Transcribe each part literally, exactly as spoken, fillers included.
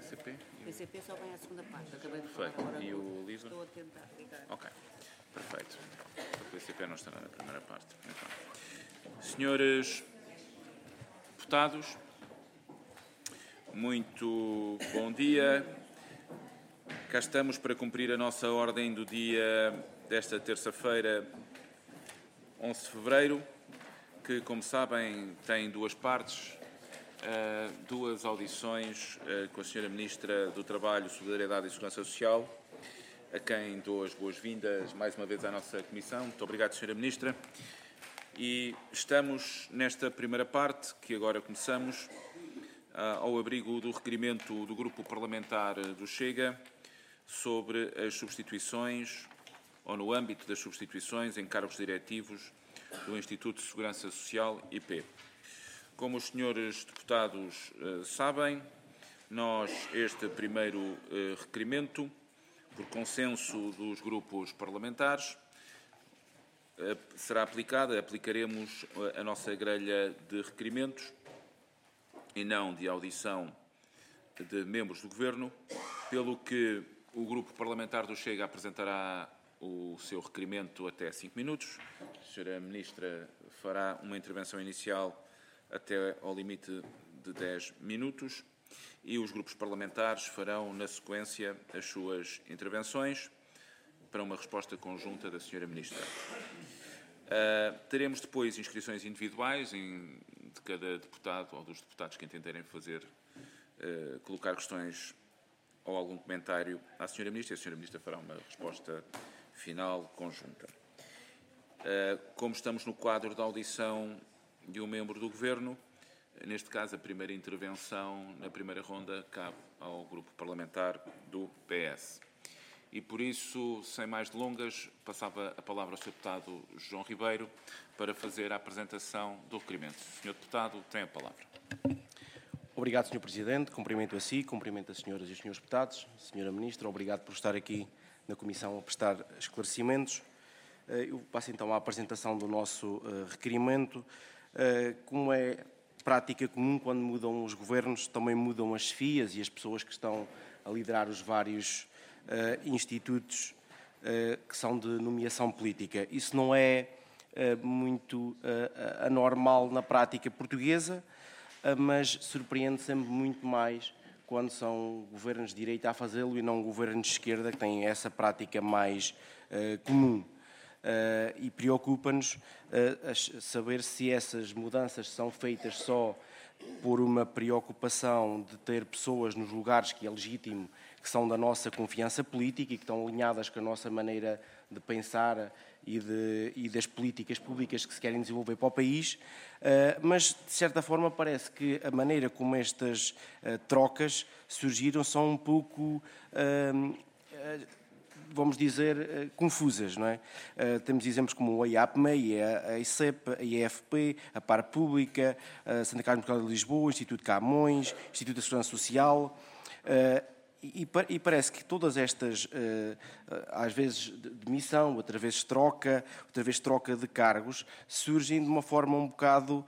C P? O P C P só vem à segunda parte. Acabei de falar Perfeito. agora. E o Lisa? Estou a tentar ligar. Ok, perfeito. O P C P não estará na primeira parte. Então, senhores deputados, muito bom dia. Cá estamos para cumprir a nossa ordem do dia desta terça-feira, onze de fevereiro, que, como sabem, tem duas partes, uh, duas audições uh, com a senhora Ministra do Trabalho, Solidariedade e Segurança Social, a quem dou as boas-vindas mais uma vez à nossa Comissão. Muito obrigado, senhora Ministra. E estamos nesta primeira parte, que agora começamos, uh, ao abrigo do requerimento do Grupo Parlamentar do Chega sobre as substituições, ou no âmbito das substituições em cargos diretivos do Instituto de Segurança Social, I P. Como os senhores deputados uh, sabem, nós, este primeiro uh, requerimento, por consenso dos grupos parlamentares, uh, será aplicado, aplicaremos uh, a nossa grelha de requerimentos e não de audição de membros do Governo, pelo que o Grupo Parlamentar do Chega apresentará o seu requerimento até cinco minutos. A senhora Ministra fará uma intervenção inicial até ao limite de dez minutos e os grupos parlamentares farão, na sequência, as suas intervenções para uma resposta conjunta da senhora Ministra. Uh, teremos depois inscrições individuais em, de cada deputado ou dos deputados que entenderem fazer, uh, colocar questões ou algum comentário à senhora Ministra, e a senhora Ministra fará uma resposta final conjunta. Como estamos no quadro da audição de um membro do Governo, neste caso a primeira intervenção na primeira ronda cabe ao Grupo Parlamentar do P S. E por isso, sem mais delongas, passava a palavra ao senhor Deputado João Ribeiro para fazer a apresentação do requerimento. senhor Deputado, tem a palavra. Obrigado, senhor Presidente. Cumprimento a si, cumprimento as senhoras e os senhores deputados. senhora Ministra, obrigado por estar aqui na Comissão a prestar esclarecimentos. Eu passo então à apresentação do nosso requerimento. Como é prática comum, quando mudam os governos, também mudam as chefias e as pessoas que estão a liderar os vários institutos que são de nomeação política. Isso não é muito anormal na prática portuguesa, mas surpreende sempre muito mais quando são governos de direita a fazê-lo e não governos de esquerda, que têm essa prática mais uh, comum. Uh, e preocupa-nos uh, saber se essas mudanças são feitas só por uma preocupação de ter pessoas nos lugares que é legítimo, que são da nossa confiança política e que estão alinhadas com a nossa maneira de pensar e, de, e das políticas públicas que se querem desenvolver para o país, uh, mas, de certa forma, parece que a maneira como estas uh, trocas surgiram são um pouco, uh, uh, vamos dizer, uh, confusas, não é? Uh, temos exemplos como o I A P M E, a I C E P, a I F P, a Par Pública, a Santa Casa Mercado de Lisboa, o Instituto Camões, o Instituto da Segurança Social. Uh, E, e parece que todas estas, às vezes demissão, outra vez troca, outra vez troca de cargos, surgem de uma forma um bocado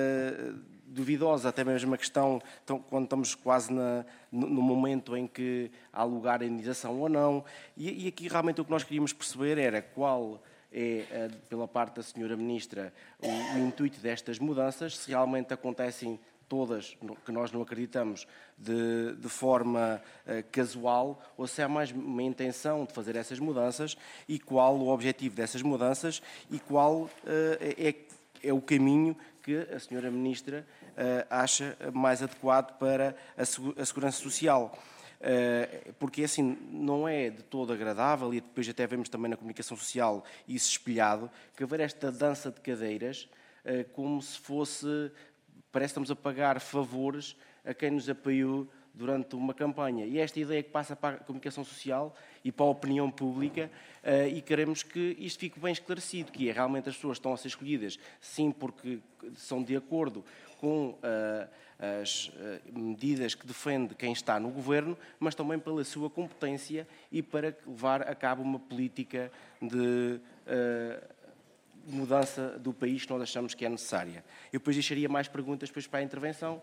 duvidosa, até mesmo a questão, quando estamos quase na, no momento em que há lugar a indenização ou não. E, e aqui realmente o que nós queríamos perceber era qual é, pela parte da senhora Ministra, o, o intuito destas mudanças, se realmente acontecem todas, que nós não acreditamos, de, de forma uh, casual, ou se há mais uma intenção de fazer essas mudanças e qual o objetivo dessas mudanças e qual uh, é, é o caminho que a senhora Ministra uh, acha mais adequado para a, a segurança social. Uh, porque assim não é de todo agradável, e depois até vemos também na comunicação social isso espelhado, que haver esta dança de cadeiras uh, como se fosse... Parece que estamos a pagar favores a quem nos apoiou durante uma campanha. E esta ideia que passa para a comunicação social e para a opinião pública, uh, e queremos que isto fique bem esclarecido, que é realmente as pessoas estão a ser escolhidas, sim, porque são de acordo com uh, as uh, medidas que defende quem está no governo, mas também pela sua competência e para levar a cabo uma política de... Uh, mudança do país que nós achamos que é necessária. Eu depois deixaria mais perguntas depois para a intervenção,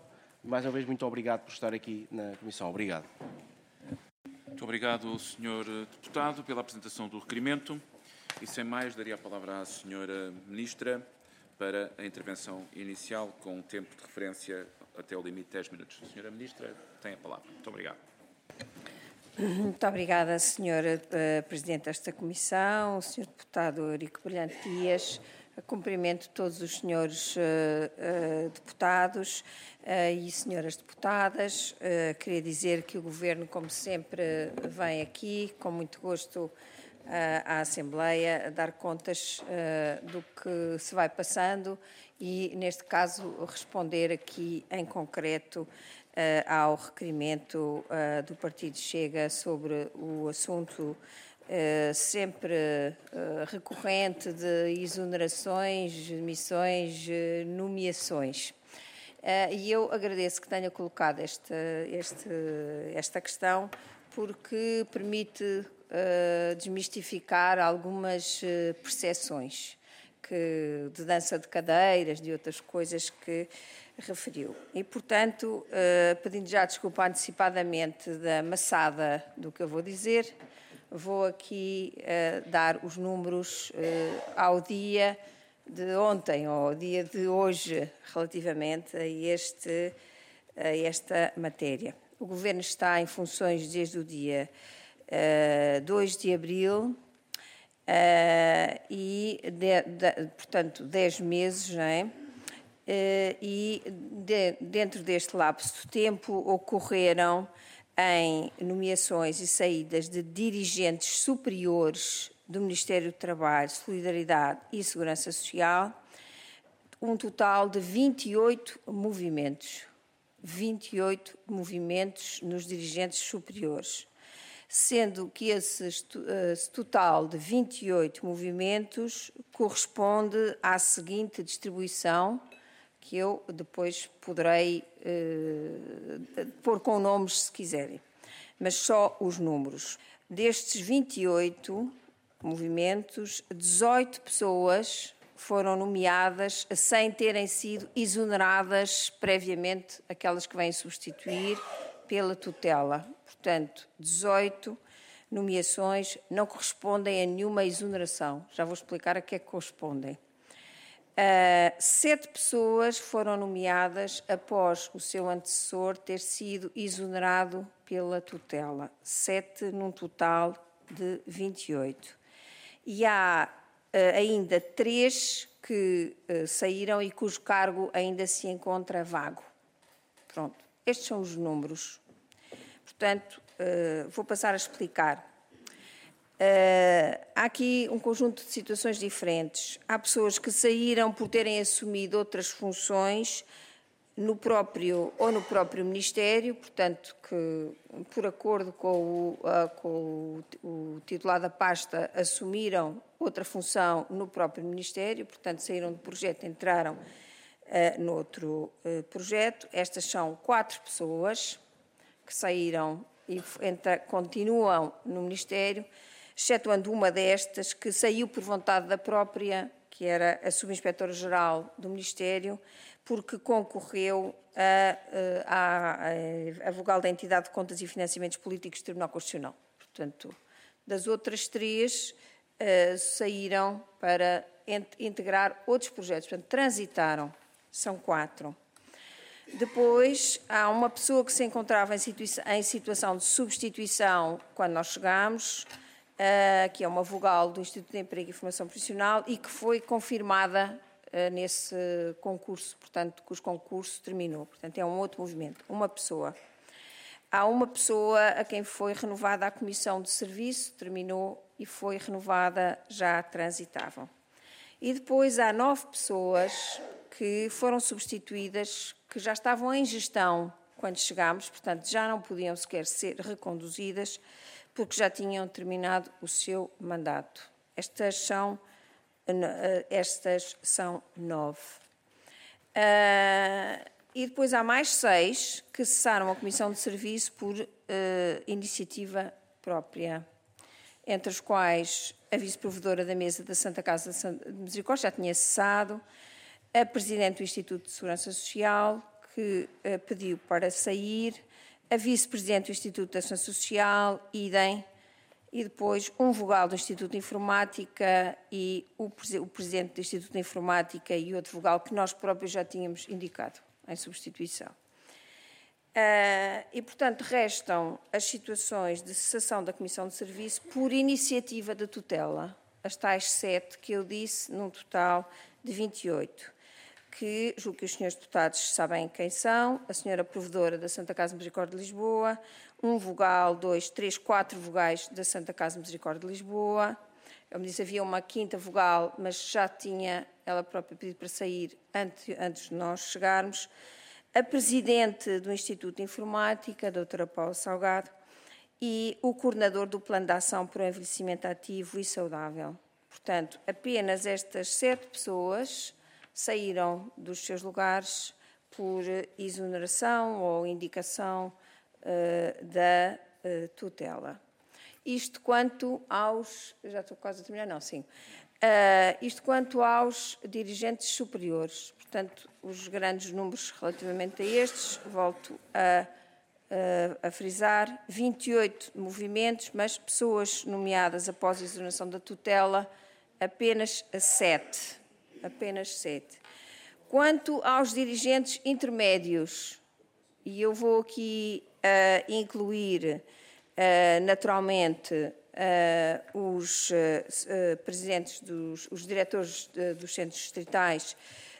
Mais uma vez, muito obrigado por estar aqui na Comissão. Obrigado. Muito obrigado, senhor Deputado, pela apresentação do requerimento. E, sem mais, daria a palavra à senhora Ministra para a intervenção inicial, com um tempo de referência até o limite de dez minutos. Senhora Ministra, tem a palavra. Muito obrigado. Muito obrigada, senhora Presidente desta Comissão, senhor Deputado Eurico Brilhante Dias, cumprimento todos os senhores uh, uh, deputados uh, e senhoras deputadas. Uh, queria dizer que o Governo, como sempre, vem aqui, com muito gosto, à Assembleia a dar contas uh, do que se vai passando e, neste caso, responder aqui em concreto uh, ao requerimento uh, do Partido Chega sobre o assunto uh, sempre uh, recorrente de exonerações, demissões, uh, nomeações. Uh, e eu agradeço que tenha colocado esta, este, esta questão, porque permite Uh, desmistificar algumas uh, percepções que, de dança de cadeiras, de outras coisas que referiu. E, portanto, uh, pedindo já desculpa antecipadamente da maçada do que eu vou dizer, vou aqui uh, dar os números uh, ao dia de ontem, ou ao dia de hoje, relativamente a, este, a esta matéria. O Governo está em funções desde o dia Uh, dois de abril uh, e, de, de, portanto, dez meses, não é? Uh, e de, dentro deste lapso de tempo ocorreram em nomeações e saídas de dirigentes superiores do Ministério do Trabalho, Solidariedade e Segurança Social um total de vinte e oito movimentos. vinte e oito movimentos nos dirigentes superiores. Sendo que esse, esse total de vinte e oito movimentos corresponde à seguinte distribuição, que eu depois poderei eh, pôr com nomes se quiserem, mas só os números. Destes vinte e oito movimentos, dezoito pessoas foram nomeadas sem terem sido exoneradas previamente, aquelas que vêm substituir, pela tutela. Portanto, dezoito nomeações não correspondem a nenhuma exoneração. Já vou explicar a que é que correspondem. Uh, sete pessoas foram nomeadas após o seu antecessor ter sido exonerado pela tutela. Sete num total de vinte e oito. E há uh, ainda três que uh, saíram e cujo cargo ainda se encontra vago. Pronto. Estes são os números. Portanto, uh, vou passar a explicar. Uh, há aqui um conjunto de situações diferentes. Há pessoas que saíram por terem assumido outras funções no próprio ou no próprio Ministério, portanto, que por acordo com o, uh, com o, o titular da pasta assumiram outra função no próprio Ministério, portanto, saíram do projeto e entraram uh, noutro uh, projeto. Estas são quatro pessoas que saíram e entra, continuam no Ministério, excetuando uma destas que saiu por vontade da própria, que era a Subinspetora-Geral do Ministério, porque concorreu a, a, a, a vogal da Entidade de Contas e Financiamentos Políticos do Tribunal Constitucional. Portanto, das outras três, uh, saíram para integrar outros projetos, portanto, transitaram, são quatro. Depois, há uma pessoa que se encontrava em, situa em situação de substituição quando nós chegámos, uh, que é uma vogal do Instituto de Emprego e Formação Profissional e que foi confirmada uh, nesse concurso, portanto, cujo concurso terminou. Portanto, é um outro movimento, uma pessoa. Há uma pessoa a quem foi renovada a Comissão de Serviço, terminou e foi renovada, já transitavam. E depois há nove pessoas que foram substituídas, que já estavam em gestão quando chegámos, portanto, já não podiam sequer ser reconduzidas, porque já tinham terminado o seu mandato. Estas são, estas são nove. Uh, e depois há mais seis que cessaram a Comissão de Serviço por uh, iniciativa própria, entre os quais a vice-provedora da mesa da Santa Casa de Misericórdia já tinha cessado, a presidente do Instituto de Segurança Social, que uh, pediu para sair, a vice-presidente do Instituto de Ação Social, idem, e depois um vogal do Instituto de Informática e o, o presidente do Instituto de Informática e outro vogal que nós próprios já tínhamos indicado em substituição. Uh, e, portanto, restam as situações de cessação da Comissão de Serviço por iniciativa de tutela, as tais sete que eu disse, num total de vinte e oito, que julgo que os senhores deputados sabem quem são: a senhora provedora da Santa Casa Misericórdia de Lisboa, um vogal, dois, três, quatro vogais da Santa Casa Misericórdia de Lisboa. Eu me disse havia uma quinta vogal, mas já tinha ela própria pedido para sair antes, antes de nós chegarmos. A presidente do Instituto de Informática, a doutora Paula Salgado, e o coordenador do Plano de Ação para o Envelhecimento Ativo e Saudável. Portanto, apenas estas sete pessoas saíram dos seus lugares por exoneração ou indicação uh, da uh, tutela. Isto quanto aos... Já estou quase a terminar, não, sim. Uh, isto quanto aos dirigentes superiores. Portanto, os grandes números relativamente a estes, volto a, a, a frisar, vinte e oito movimentos, mas pessoas nomeadas após a exoneração da tutela, apenas sete. Apenas sete. Quanto aos dirigentes intermédios, e eu vou aqui uh, incluir uh, naturalmente uh, os uh, presidentes, dos, os diretores de, dos centros distritais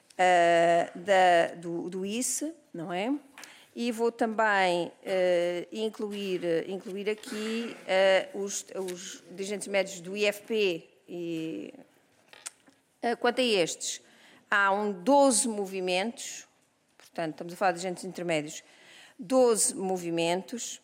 uh, da, do, do I C E, não é? E vou também uh, incluir, incluir aqui uh, os, os dirigentes médios do I F P e... Quanto a estes, há um doze movimentos, portanto, estamos a falar de agentes intermédios, doze movimentos,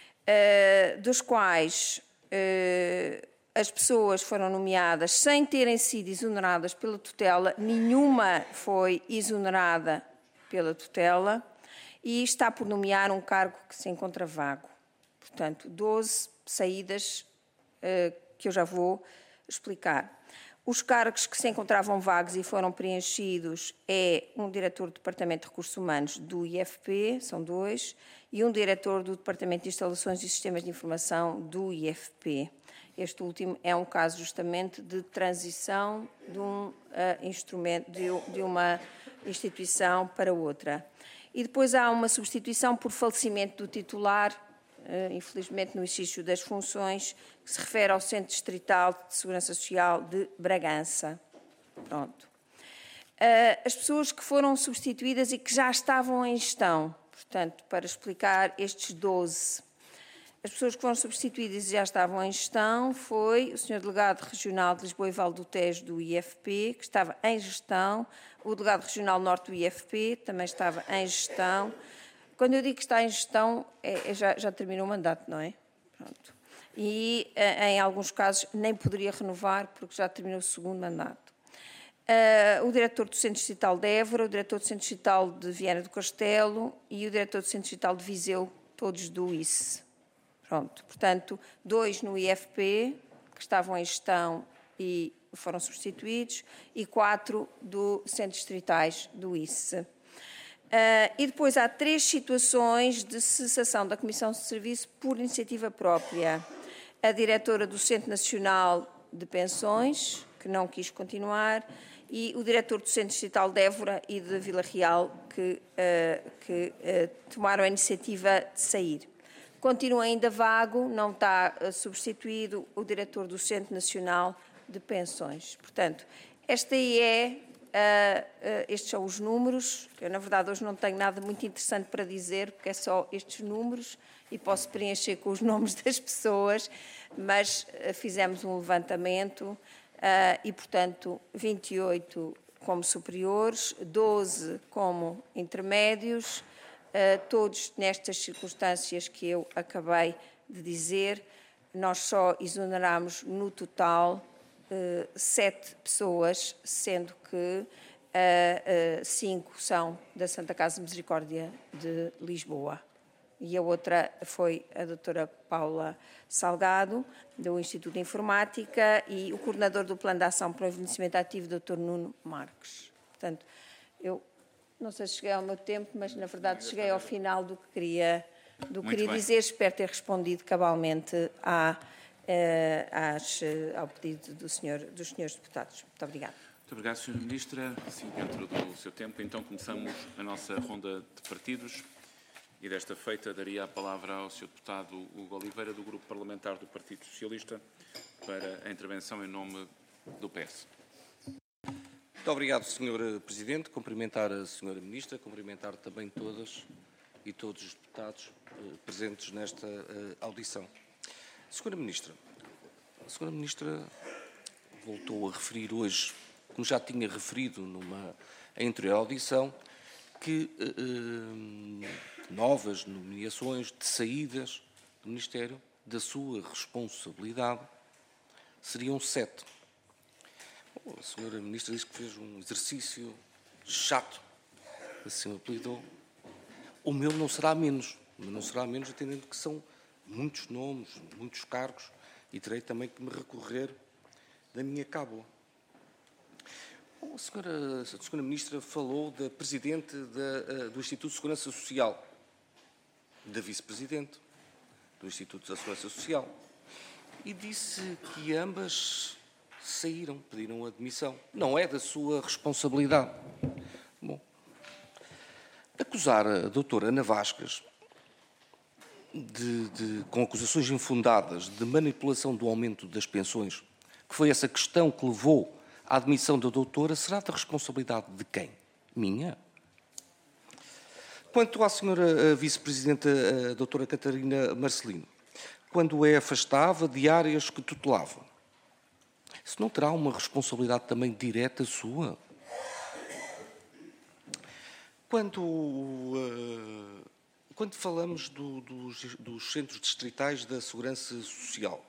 uh, dos quais uh, as pessoas foram nomeadas sem terem sido exoneradas pela tutela, nenhuma foi exonerada pela tutela, e está por nomear um cargo que se encontra vago. Portanto, doze saídas uh, que eu já vou explicar. Os cargos que se encontravam vagos e foram preenchidos é um diretor do Departamento de Recursos Humanos do I F P, são dois, e um diretor do Departamento de Instalações e Sistemas de Informação do I F P. Este último é um caso justamente de transição de, um, uh, instrumento, de, de uma instituição para outra. E depois há uma substituição por falecimento do titular, Uh, infelizmente no exercício das funções, que se refere ao Centro Distrital de Segurança Social de Bragança. Pronto. Uh, as pessoas que foram substituídas e que já estavam em gestão, portanto, para explicar estes doze. As pessoas que foram substituídas e já estavam em gestão foi o senhor Delegado Regional de Lisboa e Vale do Tejo do I F P, que estava em gestão, o Delegado Regional Norte do I F P também estava em gestão. Quando eu digo que está em gestão, é, é já, já terminou o mandato, não é? Pronto. E, em alguns casos, nem poderia renovar, porque já terminou o segundo mandato. Uh, o diretor do Centro Distrital de Évora, o diretor do Centro Distrital de Viana do Castelo e o diretor do Centro Distrital de Viseu, todos do I C E. Pronto. Portanto, dois no I F P, que estavam em gestão e foram substituídos, e quatro do Centro Distritais do I C E. Uh, e depois há três situações de cessação da Comissão de Serviço por iniciativa própria. A diretora do Centro Nacional de Pensões, que não quis continuar, e o diretor do Centro Distrital de Évora e de Vila Real, que, uh, que uh, tomaram a iniciativa de sair. Continua ainda vago, não está uh, substituído, o diretor do Centro Nacional de Pensões. Portanto, esta aí é... Uh, uh, estes são os números. Eu, na verdade, hoje não tenho nada muito interessante para dizer, porque é só estes números e posso preencher com os nomes das pessoas, mas uh, fizemos um levantamento uh, e, portanto, vinte e oito como superiores, doze como intermédios, uh, todos nestas circunstâncias que eu acabei de dizer. Nós só exoneramos no total Uh, sete pessoas, sendo que uh, uh, cinco são da Santa Casa Misericórdia de Lisboa. E a outra foi a doutora Paula Salgado, do Instituto de Informática, e o coordenador do Plano de Ação para o Envelhecimento Ativo, doutor Nuno Marques. Portanto, eu Não sei se cheguei ao meu tempo, mas na verdade cheguei ao final do que queria, do que Muito queria bem. dizer. Espero ter respondido cabalmente à, eh, às, eh, ao pedido do senhor, dos senhores deputados. Muito obrigada. Muito obrigado, senhora Ministra. Assim, dentro do seu tempo, então começamos a nossa ronda de partidos. E desta feita daria a palavra ao senhor deputado Hugo Oliveira, do Grupo Parlamentar do Partido Socialista, para a intervenção em nome do P S. Muito obrigado, senhor Presidente. Cumprimentar a senhora Ministra, cumprimentar também todas e todos os deputados eh, presentes nesta eh, audição. Senhora Ministra, a senhora Ministra voltou a referir hoje, como já tinha referido numa anterior audição, que eh, eh, novas nomeações de saídas do Ministério, da sua responsabilidade, seriam sete. A senhora Ministra disse que fez um exercício chato, assim o apelidou. O meu não será menos, mas não será menos atendendo que são muitos nomes, muitos cargos, e terei também que me recorrer da minha cábula. A senhora, a senhora Ministra falou da Presidente da, do Instituto de Segurança Social, da Vice-Presidente do Instituto da Segurança Social, e disse que ambas saíram, pediram admissão. Não é da sua responsabilidade. Bom, acusar a doutora Ana Vasques de, de, com acusações infundadas de manipulação do aumento das pensões, que foi essa questão que levou à admissão da doutora, será da responsabilidade de quem? Minha? Quanto à senhora Vice-Presidente, a doutora Catarina Marcelino, quando é afastava de áreas que tutelava, isso não terá uma responsabilidade também direta sua? Quando, uh, quando falamos do, dos, dos centros distritais da Segurança Social,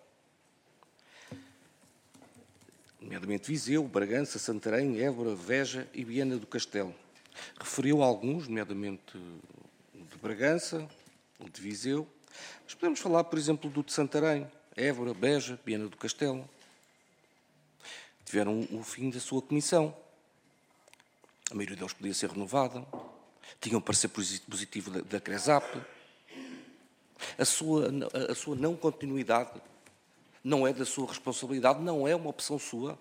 nomeadamente Viseu, Bragança, Santarém, Évora, Veja e Viana do Castelo, referiu alguns, nomeadamente de Bragança, de Viseu, mas podemos falar, por exemplo, do de Santarém, Évora, Beja, Viana do Castelo. Tiveram o fim da sua comissão. A maioria deles podia ser renovada. Tinham um parecer positivo da, da CRESAP. A sua, a, a sua não continuidade não é da sua responsabilidade, não é uma opção sua.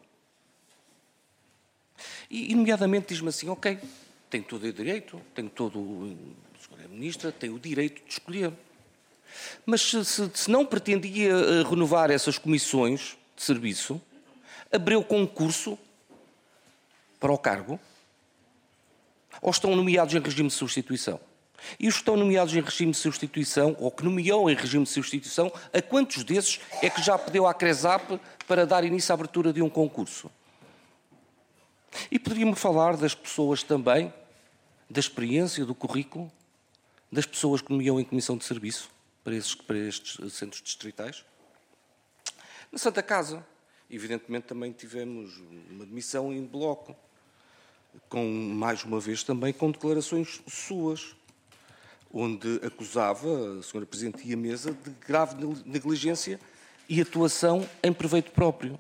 E, nomeadamente, diz-me assim, ok, tenho todo o direito, tenho todo o... A senhora Ministra tem o direito de escolher. Mas se, se, se não pretendia renovar essas comissões de serviço, abriu concurso para o cargo? Ou estão nomeados em regime de substituição? E os que estão nomeados em regime de substituição, ou que nomeou em regime de substituição, a quantos desses é que já pediu à CRESAP para dar início à abertura de um concurso? E poderia-me falar das pessoas também, da experiência, do currículo, das pessoas que nomeou em comissão de serviço para, esses, para estes centros distritais? Na Santa Casa, evidentemente, também tivemos uma admissão em bloco, com, mais uma vez também com declarações suas, onde acusava a senhora Presidente e a Mesa de grave negligência e atuação em proveito próprio.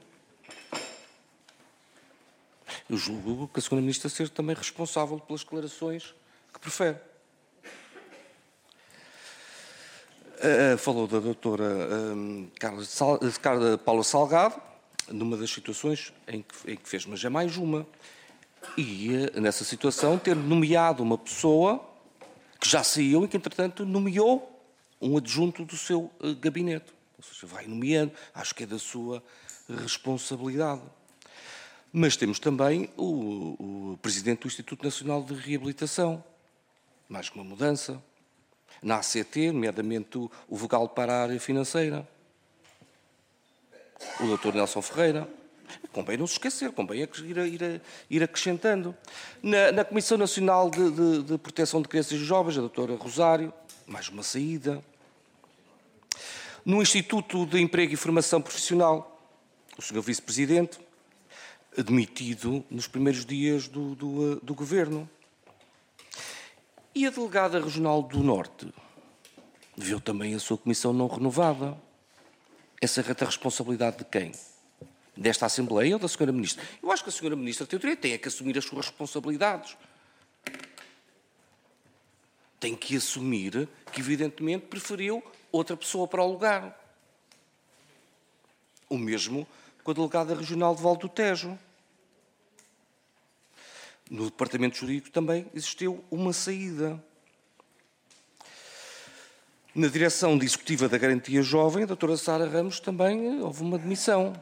Eu julgo que a senhora Ministra seja também responsável pelas declarações que profere. Uh, falou da doutora uh, Carla, Sal, Carla Paula Salgado, numa das situações em que, em que fez, mas é mais uma. E uh, nessa situação ter nomeado uma pessoa que já saiu e que, entretanto, nomeou um adjunto do seu uh, gabinete. Ou seja, vai nomeando, acho que é da sua responsabilidade. Mas temos também o, o Presidente do Instituto Nacional de Reabilitação, mais que uma mudança. Na A C T, nomeadamente o, o vogal para a área financeira. O doutor Nelson Ferreira. Convém não se esquecer, convém ir, ir, ir acrescentando. Na, na Comissão Nacional de, de, de Proteção de Crianças e Jovens, a doutora Rosário, mais uma saída. No Instituto de Emprego e Formação Profissional, o senhor Vice-Presidente, admitido nos primeiros dias do, do, do Governo. E a Delegada Regional do Norte viu também a sua comissão não renovada. Essa é a responsabilidade de quem? Desta Assembleia ou da senhora Ministra? Eu acho que a senhora Ministra tem o direito, tem é que assumir as suas responsabilidades. tem que assumir que, evidentemente, preferiu outra pessoa para o lugar. O mesmo com a delegada regional de Val do Tejo. No departamento jurídico também existiu uma saída. Na direção de executiva da Garantia Jovem, a doutora Sara Ramos, também houve uma demissão.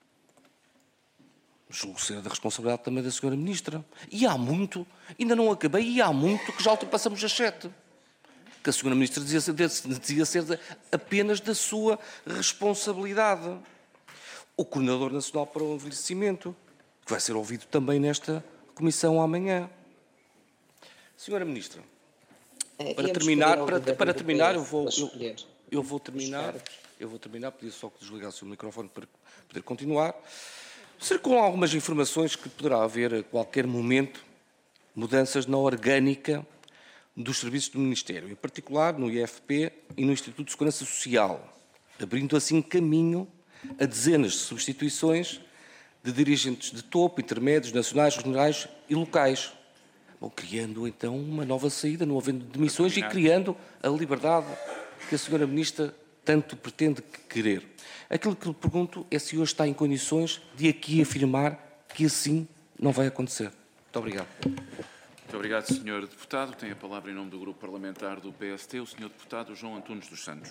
Julgo ser da responsabilidade também da senhora Ministra. E há muito, ainda não acabei, e há muito que já ultrapassamos as sete. Que a senhora Ministra dizia ser, dizia ser apenas da sua responsabilidade. O Coordenador Nacional para o Envelhecimento, que vai ser ouvido também nesta comissão amanhã. Senhora Ministra, para terminar, para, para terminar, eu vou, eu, eu vou terminar, eu vou terminar, pedir só que desligasse o microfone para poder continuar. Ser com algumas informações que poderá haver a qualquer momento mudanças na orgânica dos serviços do Ministério, em particular no I F P e no Instituto de Segurança Social, abrindo assim caminho a dezenas de substituições de dirigentes de topo, intermédios, nacionais, regionais e locais. Bom, criando então uma nova saída, não havendo demissões e criando a liberdade que a senhora Ministra tanto pretende querer. Aquilo que lhe pergunto é se hoje está em condições de aqui afirmar que assim não vai acontecer. Muito obrigado. Muito obrigado, senhor Deputado. Tem a palavra em nome do Grupo Parlamentar do P S T, o senhor Deputado João Antunes dos Santos.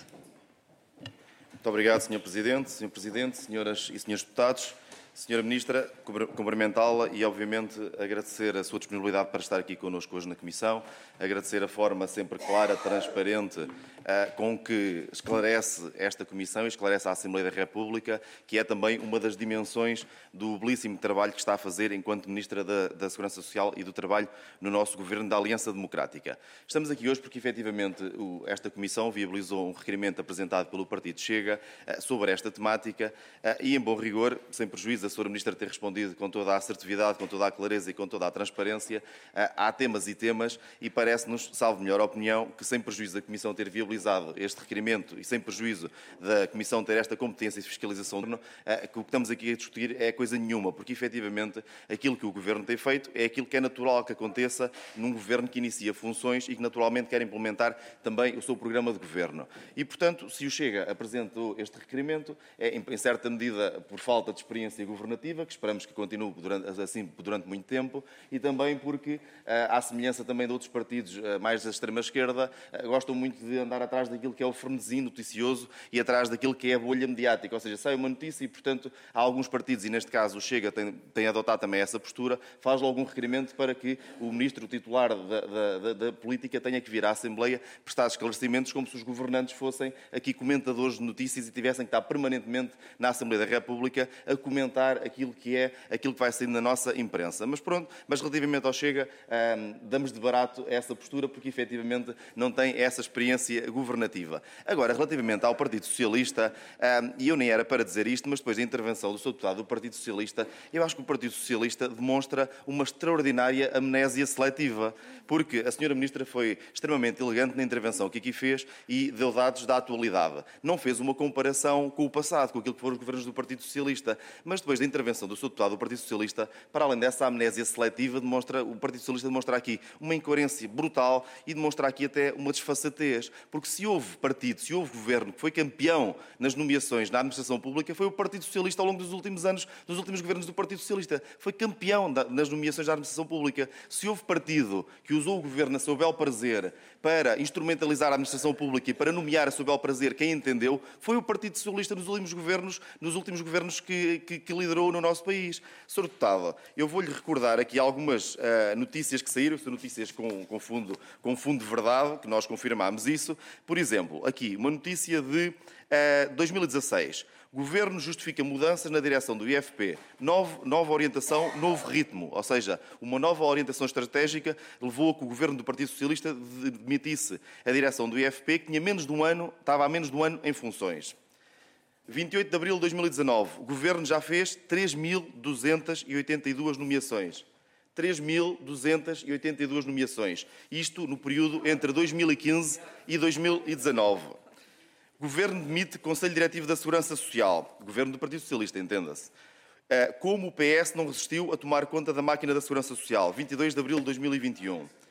Muito obrigado, senhor Presidente, senhor Presidente, senhoras e senhores deputados. senhora Ministra, cumprimentá-la e, obviamente, agradecer a sua disponibilidade para estar aqui connosco hoje na Comissão, agradecer a forma sempre clara, transparente, com que esclarece esta Comissão e esclarece a Assembleia da República, que é também uma das dimensões do belíssimo trabalho que está a fazer enquanto Ministra da, da Segurança Social e do Trabalho no nosso Governo da Aliança Democrática. Estamos aqui hoje porque, efetivamente, o, esta Comissão viabilizou um requerimento apresentado pelo Partido Chega sobre esta temática e, em bom rigor, sem prejuízo a senhora Ministra ter respondido com toda a assertividade, com toda a clareza e com toda a transparência, há temas e temas e parece-nos, salvo melhor opinião, que sem prejuízo da Comissão ter viabilizado este requerimento e sem prejuízo da Comissão ter esta competência de fiscalização, que o que estamos aqui a discutir é coisa nenhuma, porque efetivamente aquilo que o Governo tem feito é aquilo que é natural que aconteça num Governo que inicia funções e que naturalmente quer implementar também o seu programa de Governo. E, portanto, se o Chega apresentou este requerimento, é em certa medida por falta de experiência governativa, que esperamos que continue durante, assim durante muito tempo, e também porque, à semelhança também de outros partidos mais da extrema-esquerda, gostam muito de andar atrás daquilo que é o frenesim noticioso e atrás daquilo que é a bolha mediática, ou seja, sai uma notícia e, portanto, há alguns partidos, e neste caso o Chega tem, tem adotado também essa postura, faz logo um requerimento para que o Ministro o titular da, da, da, da política tenha que vir à Assembleia prestar esclarecimentos como se os governantes fossem aqui comentadores de notícias e tivessem que estar permanentemente na Assembleia da República a comentar aquilo que é, aquilo que vai sair na nossa imprensa. Mas pronto, mas relativamente ao Chega, hum, damos de barato essa postura porque efetivamente não tem essa experiência governativa. Agora, relativamente ao Partido Socialista, hum, e eu nem era para dizer isto, mas depois da intervenção do seu deputado do Partido Socialista, eu acho que o Partido Socialista demonstra uma extraordinária amnésia seletiva, porque a senhora Ministra foi extremamente elegante na intervenção que aqui fez e deu dados da atualidade. Não fez uma comparação com o passado, com aquilo que foram os governos do Partido Socialista, mas depois da intervenção do seu deputado do Partido Socialista, para além dessa amnésia seletiva, demonstra, o Partido Socialista demonstra aqui uma incoerência brutal e demonstra aqui até uma desfaçatez, porque se houve partido, se houve governo que foi campeão nas nomeações na administração pública, foi o Partido Socialista ao longo dos últimos anos, dos últimos governos do Partido Socialista. Foi campeão nas nomeações da administração pública. Se houve partido que usou o governo a seu bel prazer para instrumentalizar a administração pública e para nomear a seu bel prazer quem entendeu, foi o Partido Socialista nos últimos governos, nos últimos governos que, que, que liderou no nosso país. senhor Deputado, eu vou-lhe recordar aqui algumas uh, notícias que saíram, são notícias com, com, fundo, com fundo de verdade, que nós confirmámos isso. Por exemplo, aqui, uma notícia de uh, dois mil e dezasseis. Governo justifica mudanças na direção do I F P. Nova, nova orientação, novo ritmo. Ou seja, uma nova orientação estratégica levou a que o Governo do Partido Socialista demitisse a direção do I F P, que tinha menos de um ano, estava há menos de um ano em funções. vinte e oito de abril de dois mil e dezanove. O Governo já fez três mil duzentas e oitenta e duas nomeações. três mil duzentas e oitenta e duas nomeações. Isto no período entre dois mil e quinze e dois mil e dezanove. Governo demite Conselho Diretivo da Segurança Social. Governo do Partido Socialista, entenda-se. Como o P S não resistiu a tomar conta da máquina da Segurança Social. vinte e dois de abril de dois mil e vinte e um.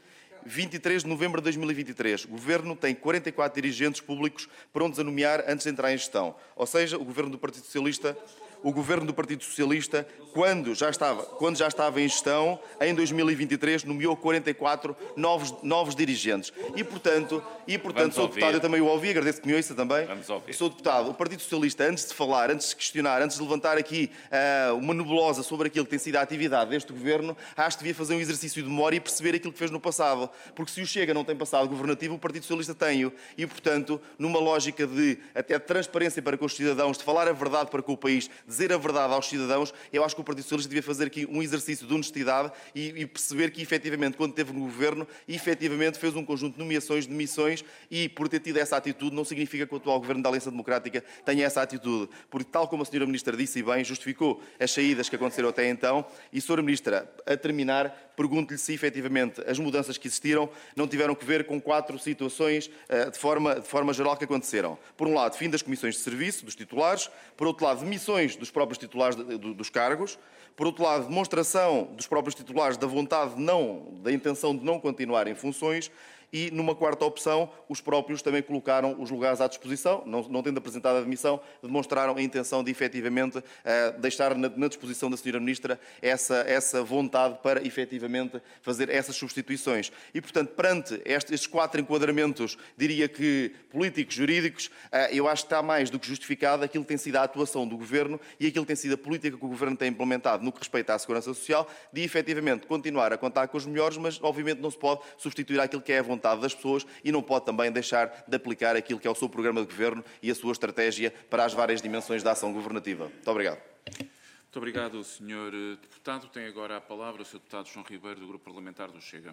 vinte e três de novembro de dois mil e vinte e três. O Governo tem quarenta e quatro dirigentes públicos prontos a nomear antes de entrar em gestão. Ou seja, o Governo do Partido Socialista... O Governo do Partido Socialista, quando já estava, quando já estava em gestão, em dois mil e vinte e três, nomeou quarenta e quatro novos, novos dirigentes. E, portanto, e, portanto sou deputado, eu também o ouvi, agradeço que me ouça também. Sou deputado. O Partido Socialista, antes de falar, antes de questionar, antes de levantar aqui uh, uma nebulosa sobre aquilo que tem sido a atividade deste Governo, acho que devia fazer um exercício de memória e perceber aquilo que fez no passado. Porque se o Chega não tem passado governativo, o Partido Socialista tem-o. E, portanto, numa lógica de até de transparência para com os cidadãos, de falar a verdade para com o país, dizer a verdade aos cidadãos, eu acho que o Partido Socialista devia fazer aqui um exercício de honestidade e, e perceber que, efetivamente, quando esteve no Governo, efetivamente fez um conjunto de nomeações, de demissões e, por ter tido essa atitude, não significa que o atual Governo da Aliança Democrática tenha essa atitude. Porque, tal como a senhora Ministra disse e bem, justificou as saídas que aconteceram até então. E, senhora Ministra, a terminar, pergunto-lhe se, efetivamente, as mudanças que existiram não tiveram que ver com quatro situações de forma, de forma geral que aconteceram. Por um lado, fim das comissões de serviço, dos titulares. Por outro lado, demissões dos próprios titulares dos cargos. Por outro lado, demonstração dos próprios titulares da vontade de não, da intenção de não continuar em funções. E, numa quarta opção, os próprios também colocaram os lugares à disposição, não, não tendo apresentado a demissão, demonstraram a intenção de, efetivamente, uh, deixar na, na disposição da senhora Ministra essa, essa vontade para, efetivamente, fazer essas substituições. E, portanto, perante estes, estes quatro enquadramentos, diria que políticos, jurídicos, uh, eu acho que está mais do que justificado aquilo que tem sido a atuação do Governo e aquilo que tem sido a política que o Governo tem implementado no que respeita à segurança social, de, efetivamente, continuar a contar com os melhores, mas, obviamente, não se pode substituir aquilo que é a vontade das pessoas e não pode também deixar de aplicar aquilo que é o seu programa de governo e a sua estratégia para as várias dimensões da ação governativa. Muito obrigado. Muito obrigado, senhor Deputado. Tem agora a palavra o senhor Deputado João Ribeiro, do Grupo Parlamentar do Chega.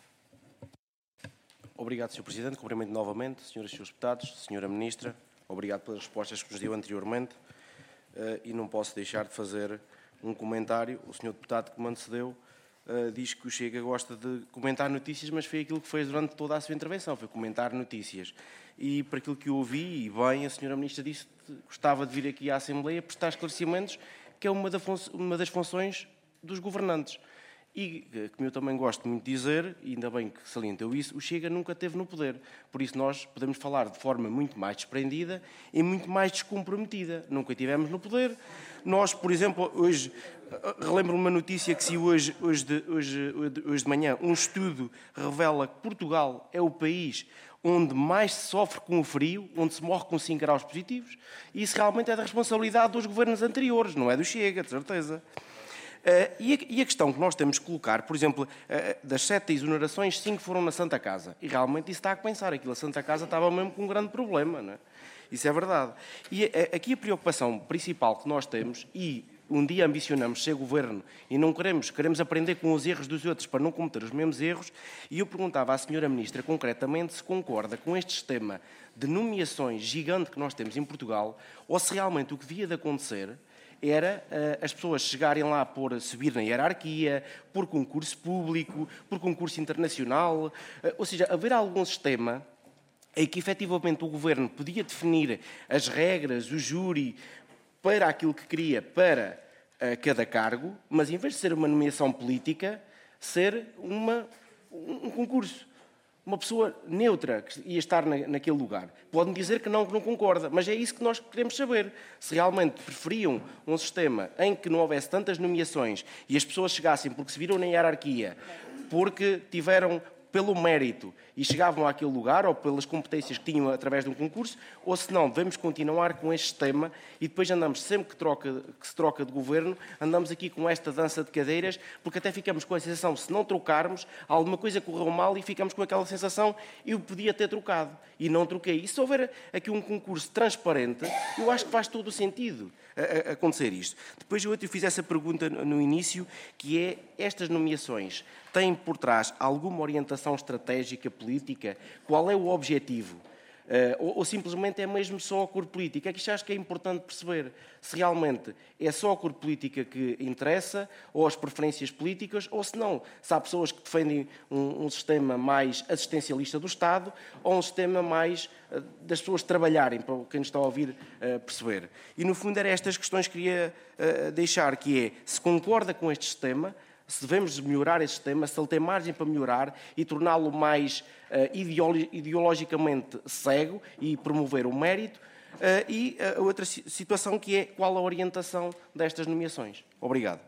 Obrigado, senhor Presidente. Cumprimento novamente, senhoras e senhores deputados, senhora Ministra. Obrigado pelas respostas que nos deu anteriormente. E não posso deixar de fazer um comentário. O senhor Deputado que me antecedeu Uh, diz que o Chega gosta de comentar notícias, mas foi aquilo que fez durante toda a sua intervenção, foi comentar notícias. E, por aquilo que eu ouvi, e bem, a senhora Ministra disse que gostava de vir aqui à Assembleia prestar esclarecimentos, que é uma, da fun- uma das funções dos governantes. E, como eu também gosto muito de dizer, e ainda bem que salientou isso, o Chega nunca esteve no poder. Por isso nós podemos falar de forma muito mais desprendida e muito mais descomprometida. Nunca estivemos no poder. Nós, por exemplo, hoje, relembro uma notícia que se hoje, hoje, de, hoje, hoje de manhã, um estudo revela que Portugal é o país onde mais se sofre com o frio, onde se morre com cinco graus positivos, e isso realmente é da responsabilidade dos governos anteriores, não é do Chega, de certeza. Uh, e, a, e a questão que nós temos que colocar, por exemplo, uh, das sete exonerações, cinco foram na Santa Casa. E realmente isso está a pensar. Aquilo, a Santa Casa estava mesmo com um grande problema, não é? Isso é verdade. E uh, aqui a preocupação principal que nós temos, e um dia ambicionamos ser governo e não queremos, queremos aprender com os erros dos outros para não cometer os mesmos erros, e eu perguntava à senhora Ministra concretamente se concorda com este sistema de nomeações gigante que nós temos em Portugal, ou se realmente o que devia de acontecer era uh, as pessoas chegarem lá por subir na hierarquia, por concurso público, por concurso internacional, uh, ou seja, haver algum sistema em que efetivamente o Governo podia definir as regras, o júri, para aquilo que queria para uh, cada cargo, mas em vez de ser uma nomeação política, ser uma, um concurso. Uma pessoa neutra que ia estar na, naquele lugar. Pode-me dizer que não, que não concorda, mas é isso que nós queremos saber. Se realmente preferiam um sistema em que não houvesse tantas nomeações e as pessoas chegassem porque se viram na hierarquia, porque tiveram pelo mérito e chegavam àquele lugar ou pelas competências que tinham através de um concurso, ou se não, devemos continuar com este sistema e depois andamos sempre que, troca, que se troca de governo, andamos aqui com esta dança de cadeiras, porque até ficamos com a sensação, se não trocarmos, alguma coisa correu mal e ficamos com aquela sensação, eu podia ter trocado e não troquei. E se houver aqui um concurso transparente, eu acho que faz todo o sentido a, a acontecer isto. Depois eu te fiz essa pergunta no início, que é, estas nomeações têm por trás alguma orientação estratégica, política? Qual é o objetivo? Uh, ou, ou simplesmente é mesmo só a cor política? É que isto acho que é importante perceber se realmente é só a cor política que interessa, ou as preferências políticas, ou se não, se há pessoas que defendem um, um sistema mais assistencialista do Estado, ou um sistema mais uh, das pessoas trabalharem, para quem nos está a ouvir uh, perceber. E no fundo eram estas questões que queria uh, deixar, que é, se concorda com este sistema, se devemos melhorar este sistema, se ele tem margem para melhorar e torná-lo mais uh, ideolo ideologicamente cego e promover o mérito. Uh, e a uh, outra situação que é qual a orientação destas nomeações. Obrigado.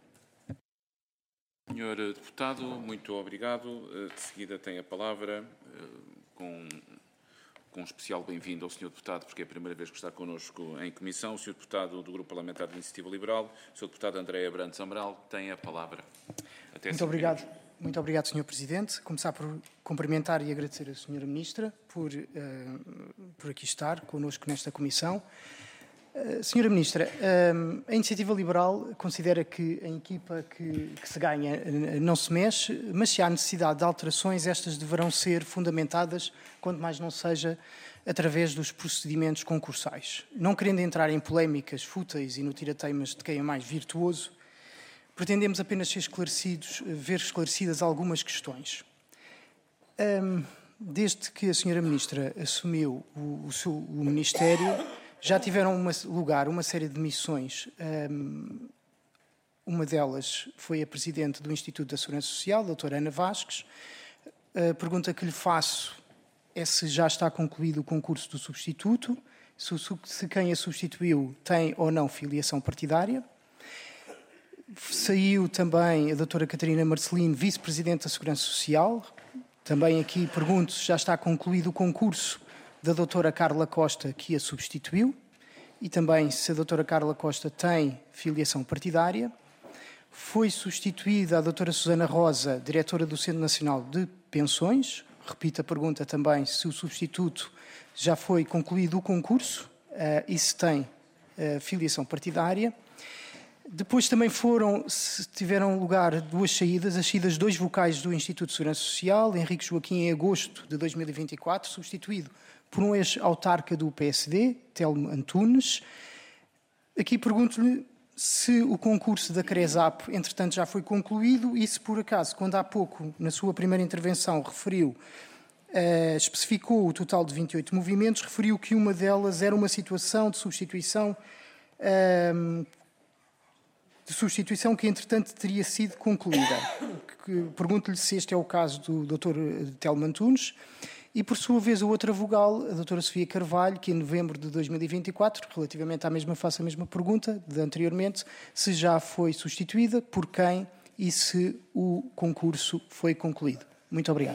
Senhor Deputado, muito obrigado. De seguida tem a palavra, com, com um especial bem-vindo ao senhor Deputado, porque é a primeira vez que está connosco em comissão, o senhor Deputado do Grupo Parlamentar de Iniciativa Liberal, o senhor Deputado André Abrantes Amaral, tem a palavra. Até muito obrigado. Muito obrigado, senhor Presidente. Começar por cumprimentar e agradecer a senhora Ministra por, uh, por aqui estar connosco nesta comissão. Uh, senhora Ministra, uh, a Iniciativa Liberal considera que a equipa que, que se ganha uh, não se mexe, mas se há necessidade de alterações, estas deverão ser fundamentadas, quando mais não seja, através dos procedimentos concursais. Não querendo entrar em polémicas fúteis e no tira-teimas de quem é mais virtuoso, pretendemos apenas ser esclarecidos, ver esclarecidas algumas questões. Um, desde que a senhora Ministra assumiu o, o, seu, o Ministério, já tiveram uma, lugar uma série de missões. Um, uma delas foi a Presidente do Instituto da Segurança Social, a doutora Ana Vasques. A pergunta que lhe faço é se já está concluído o concurso do substituto, se, se quem a substituiu tem ou não filiação partidária. Saiu também a doutora Catarina Marcelino, Vice-Presidente da Segurança Social. Também aqui pergunto se já está concluído o concurso da doutora Carla Costa, que a substituiu, e também se a doutora Carla Costa tem filiação partidária. Foi substituída a doutora Susana Rosa, diretora do Centro Nacional de Pensões. Repito a pergunta também se o substituto já foi concluído o concurso uh, e se tem uh, filiação partidária. Depois também foram, tiveram lugar duas saídas, as saídas de dois vocais do Instituto de Segurança Social, Henrique Joaquim, em agosto de dois mil e vinte e quatro, substituído por um ex-autarca do P S D, Telmo Antunes. Aqui pergunto-lhe se o concurso da CRESAP, entretanto, já foi concluído e se, por acaso, quando há pouco, na sua primeira intervenção, referiu, uh, especificou o total de vinte e oito movimentos, referiu que uma delas era uma situação de substituição uh, de substituição que, entretanto, teria sido concluída. Pergunto-lhe se este é o caso do doutor Telmo Antunes. E, por sua vez, a outra vogal, a doutora Sofia Carvalho, que em novembro de dois mil e vinte e quatro, relativamente à mesma, faço a mesma pergunta de anteriormente, se já foi substituída, por quem e se o concurso foi concluído. Muito obrigado.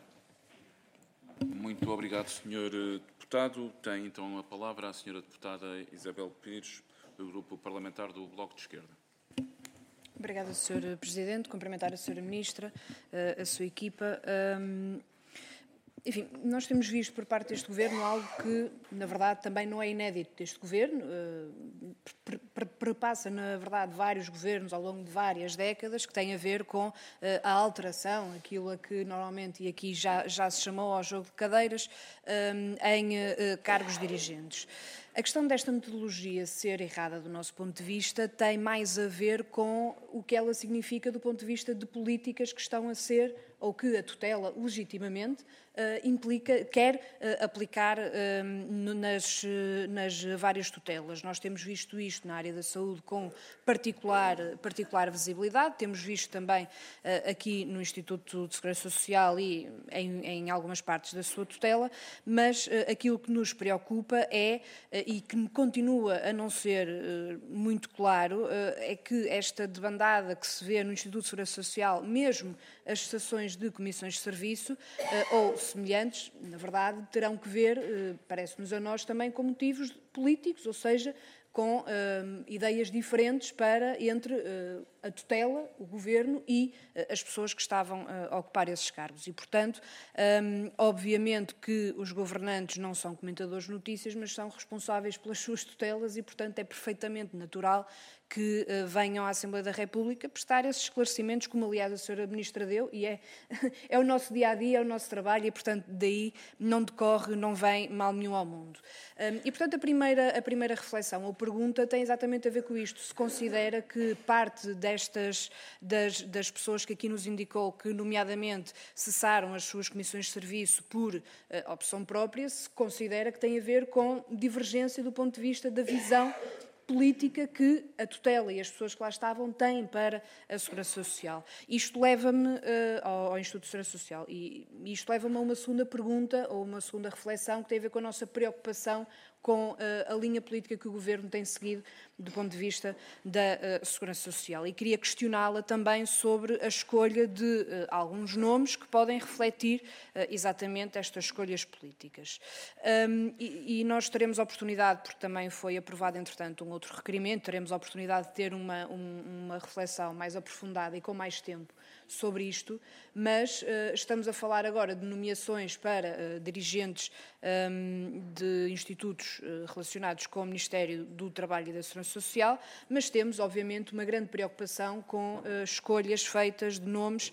Muito obrigado, senhor Deputado. Tem, então, a palavra a senhora Deputada Isabel Pires, do Grupo Parlamentar do Bloco de Esquerda. Obrigada, senhor Presidente. Cumprimentar a senhora Ministra, a sua equipa. Enfim, nós temos visto por parte deste Governo algo que, na verdade, também não é inédito deste Governo. Perpassa, na verdade, vários governos ao longo de várias décadas, que tem a ver com a alteração, aquilo a que normalmente, e aqui já, já se chamou ao jogo de cadeiras, em cargos dirigentes. A questão desta metodologia ser errada do nosso ponto de vista tem mais a ver com o que ela significa do ponto de vista de políticas que estão a ser, ou que a tutela legitimamente uh, implica, quer uh, aplicar uh, nas, uh, nas várias tutelas. Nós temos visto isto na área da saúde com particular, particular visibilidade, temos visto também uh, aqui no Instituto de Segurança Social e em, em algumas partes da sua tutela, mas uh, aquilo que nos preocupa é, uh, e que continua a não ser uh, muito claro, uh, é que esta debandada que se vê no Instituto de Segurança Social, mesmo as estações de comissões de serviço uh, ou semelhantes, na verdade, terão que ver, uh, parece-nos a nós também, com motivos políticos, ou seja, com uh, ideias diferentes para entre uh, a tutela, o Governo e uh, as pessoas que estavam uh, a ocupar esses cargos. E, portanto, um, obviamente que os governantes não são comentadores de notícias, mas são responsáveis pelas suas tutelas e, portanto, é perfeitamente natural que uh, venham à Assembleia da República prestar esses esclarecimentos, como aliás a senhora Ministra deu, e é, é o nosso dia-a-dia, é o nosso trabalho, e portanto daí não decorre, não vem mal nenhum ao mundo. Um, e portanto a primeira, a primeira reflexão ou pergunta tem exatamente a ver com isto. Se considera que parte destas, das, das pessoas que aqui nos indicou que nomeadamente cessaram as suas comissões de serviço por uh, opção própria, se considera que tem a ver com divergência do ponto de vista da visão política que a tutela e as pessoas que lá estavam têm para a Segurança Social. Isto leva-me uh, ao, ao Instituto de Segurança Social e isto leva-me a uma segunda pergunta ou uma segunda reflexão que tem a ver com a nossa preocupação com uh, a linha política que o Governo tem seguido do ponto de vista da uh, Segurança Social. E queria questioná-la também sobre a escolha de uh, alguns nomes que podem refletir uh, exatamente estas escolhas políticas. Um, e, e nós teremos a oportunidade, porque também foi aprovado, entretanto, um outro requerimento, teremos a oportunidade de ter uma, um, uma reflexão mais aprofundada e com mais tempo sobre isto, mas uh, estamos a falar agora de nomeações para uh, dirigentes um, de institutos uh, relacionados com o Ministério do Trabalho e da Segurança Social, mas temos, obviamente, uma grande preocupação com uh, escolhas feitas de nomes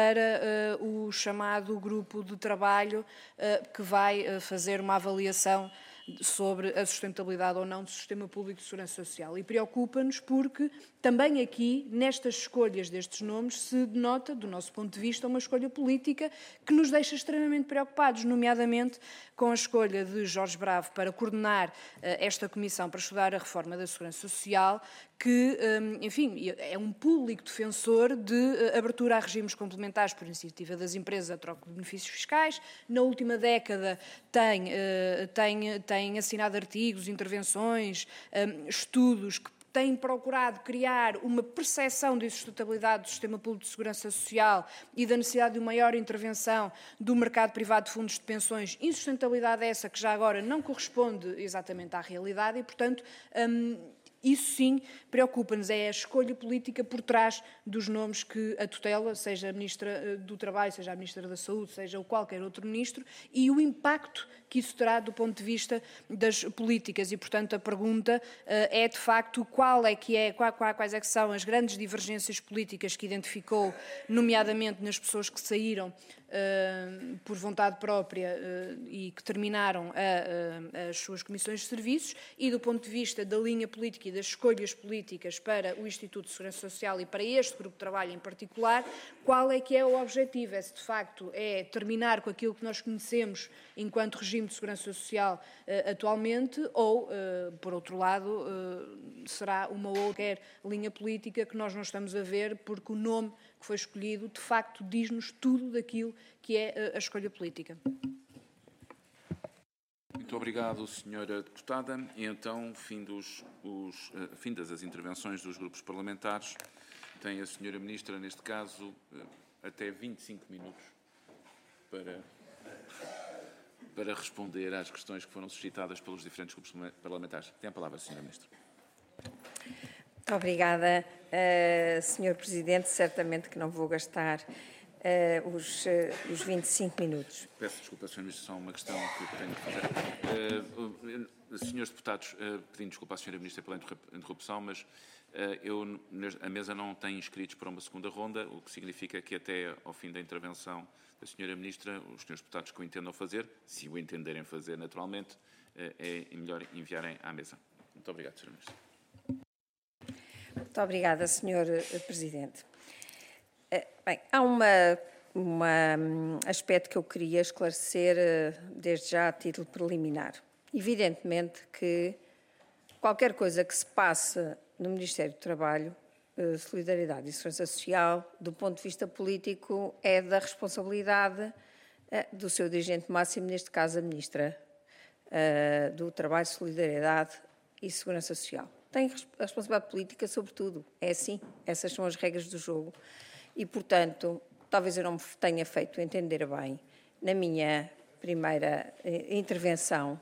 para uh, o chamado grupo de trabalho uh, que vai uh, fazer uma avaliação sobre a sustentabilidade ou não do Sistema Público de Segurança Social. E preocupa-nos porque também aqui, nestas escolhas destes nomes, se denota, do nosso ponto de vista, uma escolha política que nos deixa extremamente preocupados, nomeadamente com a escolha de Jorge Bravo para coordenar uh, esta comissão para estudar a reforma da Segurança Social, que, um, enfim, é um público defensor de uh, abertura a regimes complementares por iniciativa das empresas a troca de benefícios fiscais. Na última década tem, uh, tem, tem assinado artigos, intervenções, um, estudos que têm procurado criar uma percepção de insustentabilidade do Sistema Público de Segurança Social e da necessidade de uma maior intervenção do mercado privado de fundos de pensões, insustentabilidade essa que já agora não corresponde exatamente à realidade e, portanto, um, isso sim preocupa-nos, é a escolha política por trás dos nomes que a tutela, seja a Ministra do Trabalho, seja a Ministra da Saúde, seja qualquer outro Ministro, e o impacto que isso terá do ponto de vista das políticas. E, portanto, a pergunta uh, é, de facto, qual é que é, qual, qual, quais é que são as grandes divergências políticas que identificou, nomeadamente nas pessoas que saíram Uh, por vontade própria uh, e que terminaram a, a, as suas comissões de serviços e do ponto de vista da linha política e das escolhas políticas para o Instituto de Segurança Social e para este grupo de trabalho em particular, qual é que é o objetivo? É se de facto é terminar com aquilo que nós conhecemos enquanto regime de segurança social uh, atualmente ou, uh, por outro lado, uh, será uma outra linha política que nós não estamos a ver porque o nome que foi escolhido, de facto, diz-nos tudo daquilo que é a escolha política. Muito obrigado, senhora Deputada. E então, fim, dos, os, uh, findas as intervenções dos grupos parlamentares, tem a senhora Ministra, neste caso, uh, até vinte e cinco minutos para, para responder às questões que foram suscitadas pelos diferentes grupos parlamentares. Tem a palavra, senhora Ministra. Muito obrigada, uh, senhor Presidente. Certamente que não vou gastar uh, os, uh, os vinte e cinco minutos. Peço desculpa, senhora Ministra, só uma questão que tenho que fazer. Uh, senhores deputados, uh, pedindo desculpa à senhora Ministra pela interrupção, mas uh, eu, a mesa não tem inscritos para uma segunda ronda, o que significa que até ao fim da intervenção da senhora Ministra, os senhores deputados que o entendam fazer, se o entenderem fazer naturalmente, uh, é melhor enviarem à mesa. Muito obrigado, senhora Ministra. Muito obrigada, senhor Presidente. Bem, há uma, uma aspecto que eu queria esclarecer desde já a título preliminar. Evidentemente que qualquer coisa que se passe no Ministério do Trabalho, Solidariedade e Segurança Social, do ponto de vista político, é da responsabilidade do seu dirigente máximo, neste caso a Ministra do Trabalho, Solidariedade e Segurança Social. Tem a responsabilidade política sobre tudo. É assim, essas são as regras do jogo. E, portanto, talvez eu não me tenha feito entender bem na minha primeira intervenção.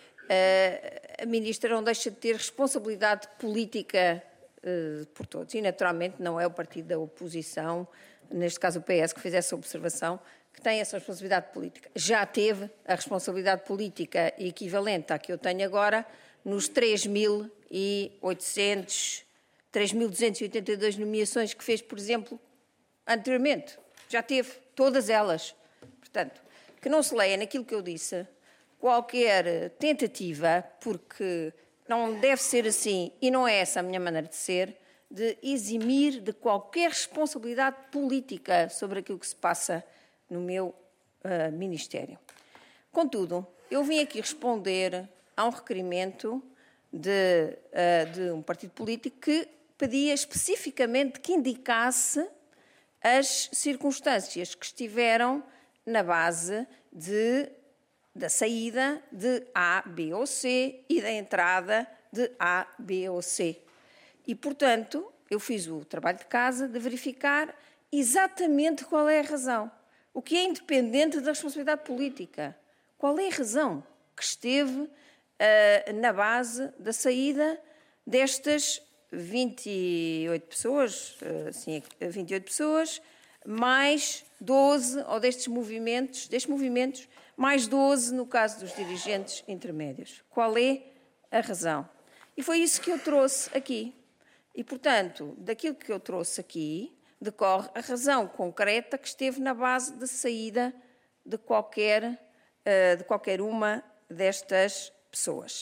A Ministra não deixa de ter responsabilidade política por todos. E, naturalmente, não é o partido da oposição, neste caso o P S, que fez essa observação, que tem essa responsabilidade política. Já teve a responsabilidade política equivalente à que eu tenho agora nos três mil e oitocentos, três mil duzentos e oitenta e duas nomeações que fez, por exemplo, anteriormente. Já teve todas elas. Portanto, que não se leia naquilo que eu disse qualquer tentativa, porque não deve ser assim, e não é essa a minha maneira de ser, de eximir de qualquer responsabilidade política sobre aquilo que se passa no meu uh, Ministério. Contudo, eu vim aqui responder a um requerimento de, uh, de um partido político que pedia especificamente que indicasse as circunstâncias que estiveram na base de, da saída de A, B ou C e da entrada de A, B ou C. E, portanto, eu fiz o trabalho de casa de verificar exatamente qual é a razão. O que é independente da responsabilidade política. Qual é a razão que esteve uh, na base da saída destas vinte e oito pessoas, uh, sim, vinte e oito pessoas, mais doze, ou destes movimentos, destes movimentos, mais doze no caso dos dirigentes intermédios. Qual é a razão? E foi isso que eu trouxe aqui. E, portanto, daquilo que eu trouxe aqui, decorre a razão concreta que esteve na base de saída de qualquer, de qualquer uma destas pessoas.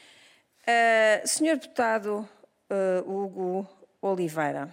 senhor Deputado Hugo Oliveira,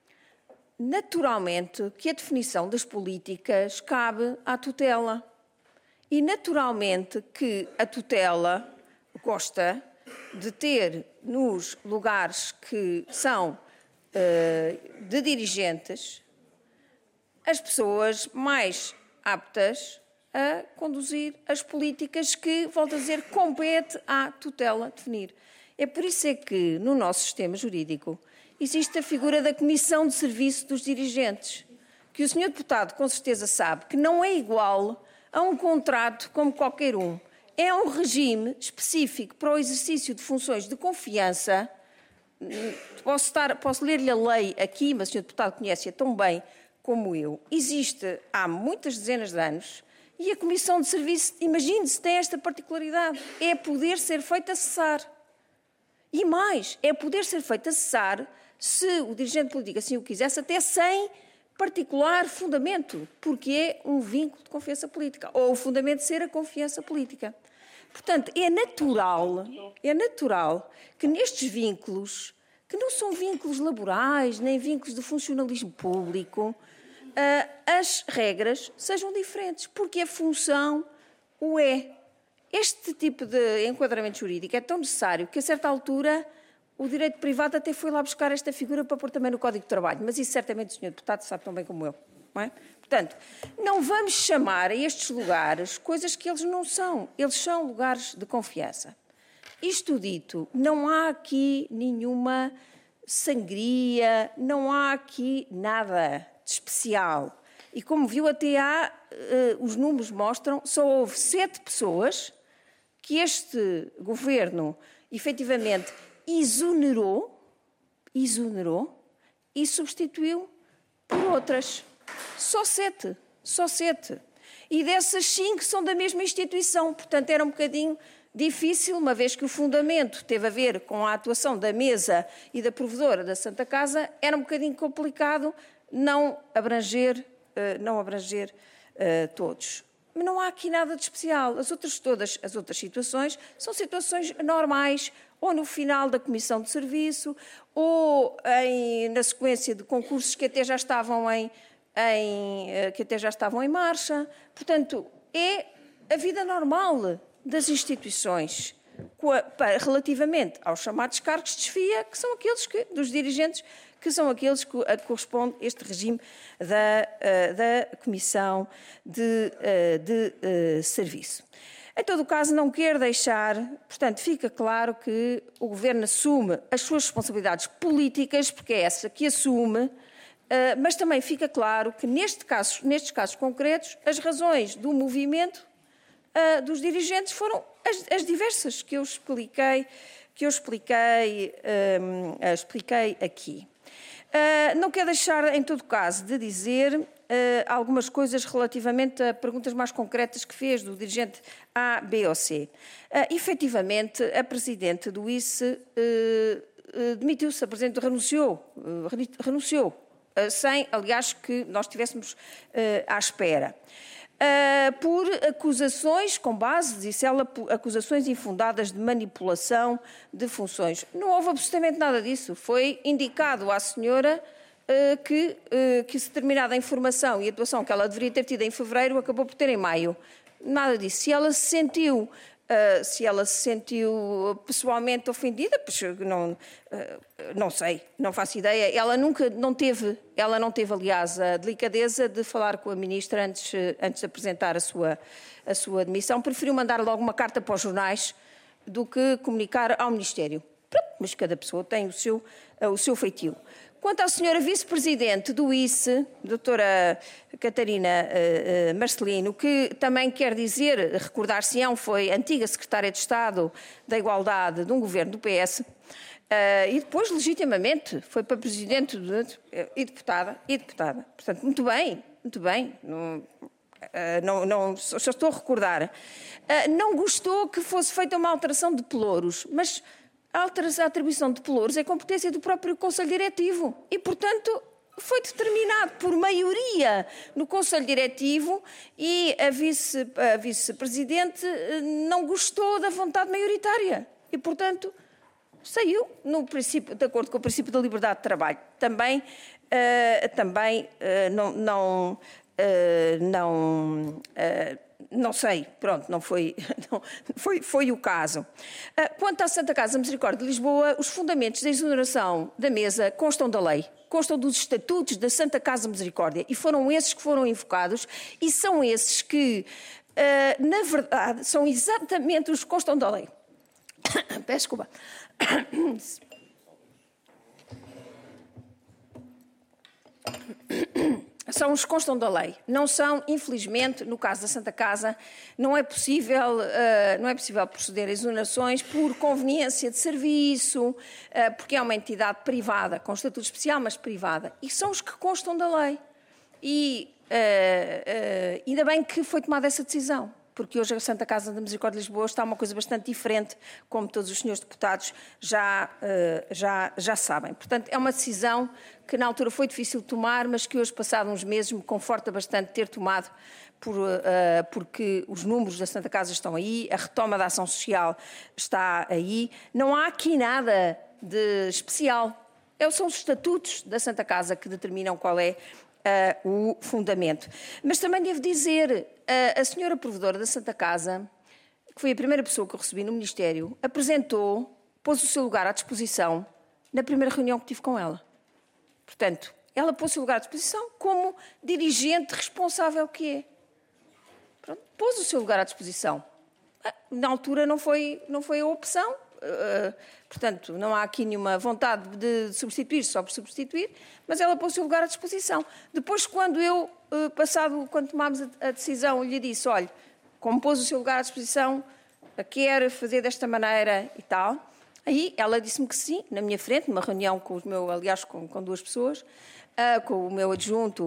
naturalmente que a definição das políticas cabe à tutela. E naturalmente que a tutela gosta de ter nos lugares que são uh, de dirigentes as pessoas mais aptas a conduzir as políticas que, volto a dizer, compete à tutela definir. É por isso é que no nosso sistema jurídico existe a figura da Comissão de Serviço dos Dirigentes, que o senhor Deputado com certeza sabe que não é igual a um contrato como qualquer um. É um regime específico para o exercício de funções de confiança. Posso, estar, posso ler-lhe a lei aqui, mas o senhor Deputado conhece-a tão bem como eu. Existe há muitas dezenas de anos e a Comissão de Serviço, imagine-se, tem esta particularidade. É poder ser feita cessar. E mais, é poder ser feita cessar se o dirigente político assim o quisesse, até sem particular fundamento, porque é um vínculo de confiança política, ou o fundamento de ser a confiança política. Portanto, é natural, é natural que nestes vínculos, que não são vínculos laborais, nem vínculos de funcionalismo público, as regras sejam diferentes, porque a função o é. Este tipo de enquadramento jurídico é tão necessário que, a certa altura, o direito privado até foi lá buscar esta figura para pôr também no Código de Trabalho, mas isso certamente o senhor Deputado sabe tão bem como eu. Não é? Portanto, não vamos chamar a estes lugares coisas que eles não são. Eles são lugares de confiança. Isto dito, não há aqui nenhuma sangria, não há aqui nada de especial. E como viu, até há, uh, os números mostram, só houve sete pessoas que este governo, efetivamente, exonerou, exonerou e substituiu por outras. Só sete, só sete. E dessas cinco são da mesma instituição. Portanto, era um bocadinho difícil, uma vez que o fundamento teve a ver com a atuação da mesa e da provedora da Santa Casa, era um bocadinho complicado não abranger, não abranger uh, todos. Mas não há aqui nada de especial. As outras, todas as outras situações são situações normais, ou no final da comissão de serviço, ou em, na sequência de concursos que até já estavam em, em, que até já estavam em marcha. Portanto, é a vida normal das instituições relativamente aos chamados cargos de chefia, que são aqueles que, dos dirigentes, que são aqueles a que corresponde este regime da, da Comissão de, de Serviço. Em todo o caso, não quero deixar, portanto, fica claro que o Governo assume as suas responsabilidades políticas, porque é essa que assume, mas também fica claro que, neste caso, nestes casos concretos, as razões do movimento dos dirigentes foram as, as diversas que eu expliquei, que eu expliquei, um, expliquei aqui. Uh, não quero deixar, em todo caso, de dizer uh, algumas coisas relativamente a perguntas mais concretas que fez do dirigente A, B ou C. Uh, efetivamente, a Presidente do I C E uh, uh, demitiu-se, a Presidente renunciou, uh, renunciou uh, sem, aliás, que nós estivéssemos uh, à espera. Uh, por acusações, com base, disse ela, acusações infundadas de manipulação de funções. Não houve absolutamente nada disso. Foi indicado à senhora uh, que, uh, que determinada informação e atuação que ela deveria ter tido em fevereiro acabou por ter em maio. Nada disso. Se ela se sentiu Uh, se ela se sentiu pessoalmente ofendida, pois não, uh, não sei, não faço ideia. Ela nunca, não teve, ela não teve, aliás, a delicadeza de falar com a ministra antes, antes de apresentar a sua, a sua admissão. Preferiu mandar logo uma carta para os jornais do que comunicar ao Ministério. Pronto, mas cada pessoa tem o seu, uh, o seu feitio. Quanto à senhora vice-presidente do I C E, doutora Catarina uh, uh, Marcelino, que também quer dizer, recordar-se-ão, foi antiga secretária de Estado da Igualdade de um governo do P S, uh, e depois, legitimamente, foi para presidente de, uh, e deputada, e deputada. Portanto, muito bem, muito bem. Não, uh, não, não, só estou a recordar. Uh, não gostou que fosse feita uma alteração de pelouros, mas a atribuição de pelouros é competência do próprio Conselho Diretivo e, portanto, foi determinado por maioria no Conselho Diretivo e a vice, a vice-presidente não gostou da vontade maioritária e, portanto, saiu no princípio, de acordo com o princípio da liberdade de trabalho. Também, uh, também uh, não... não, uh, não uh, Não sei, pronto, não foi, não, foi, foi o caso. Quanto à Santa Casa da Misericórdia de Lisboa, os fundamentos da exoneração da mesa constam da lei, constam dos estatutos da Santa Casa da Misericórdia e foram esses que foram invocados e são esses que, na verdade, são exatamente os que constam da lei. Peço desculpa. São os que constam da lei. Não são, infelizmente, no caso da Santa Casa, não é possível, uh, não é possível proceder a exonerações por conveniência de serviço, uh, porque é uma entidade privada, com estatuto especial, mas privada. E são os que constam da lei. E uh, uh, ainda bem que foi tomada essa decisão, porque hoje a Santa Casa da Misericórdia de Lisboa está uma coisa bastante diferente, como todos os senhores deputados já, uh, já, já sabem. Portanto, é uma decisão que na altura foi difícil de tomar, mas que hoje, passados uns meses, me conforta bastante ter tomado, por, uh, porque os números da Santa Casa estão aí, a retoma da ação social está aí. Não há aqui nada de especial. São os estatutos da Santa Casa que determinam qual é uh, o fundamento. Mas também devo dizer, uh, a senhora provedora da Santa Casa, que foi a primeira pessoa que eu recebi no Ministério, apresentou, pôs o seu lugar à disposição na primeira reunião que tive com ela. Portanto, ela pôs o seu lugar à disposição como dirigente responsável que é. Pronto, pôs o seu lugar à disposição. Na altura não foi, não foi a opção, uh, portanto, não há aqui nenhuma vontade de substituir só por substituir, mas ela pôs o seu lugar à disposição. Depois, quando eu, uh, passado, quando tomámos a, a decisão, lhe disse, olha, como pôs o seu lugar à disposição, quer fazer desta maneira e tal, aí ela disse-me que sim, na minha frente, numa reunião com os meus, aliás, com, com duas pessoas, uh, com o meu adjunto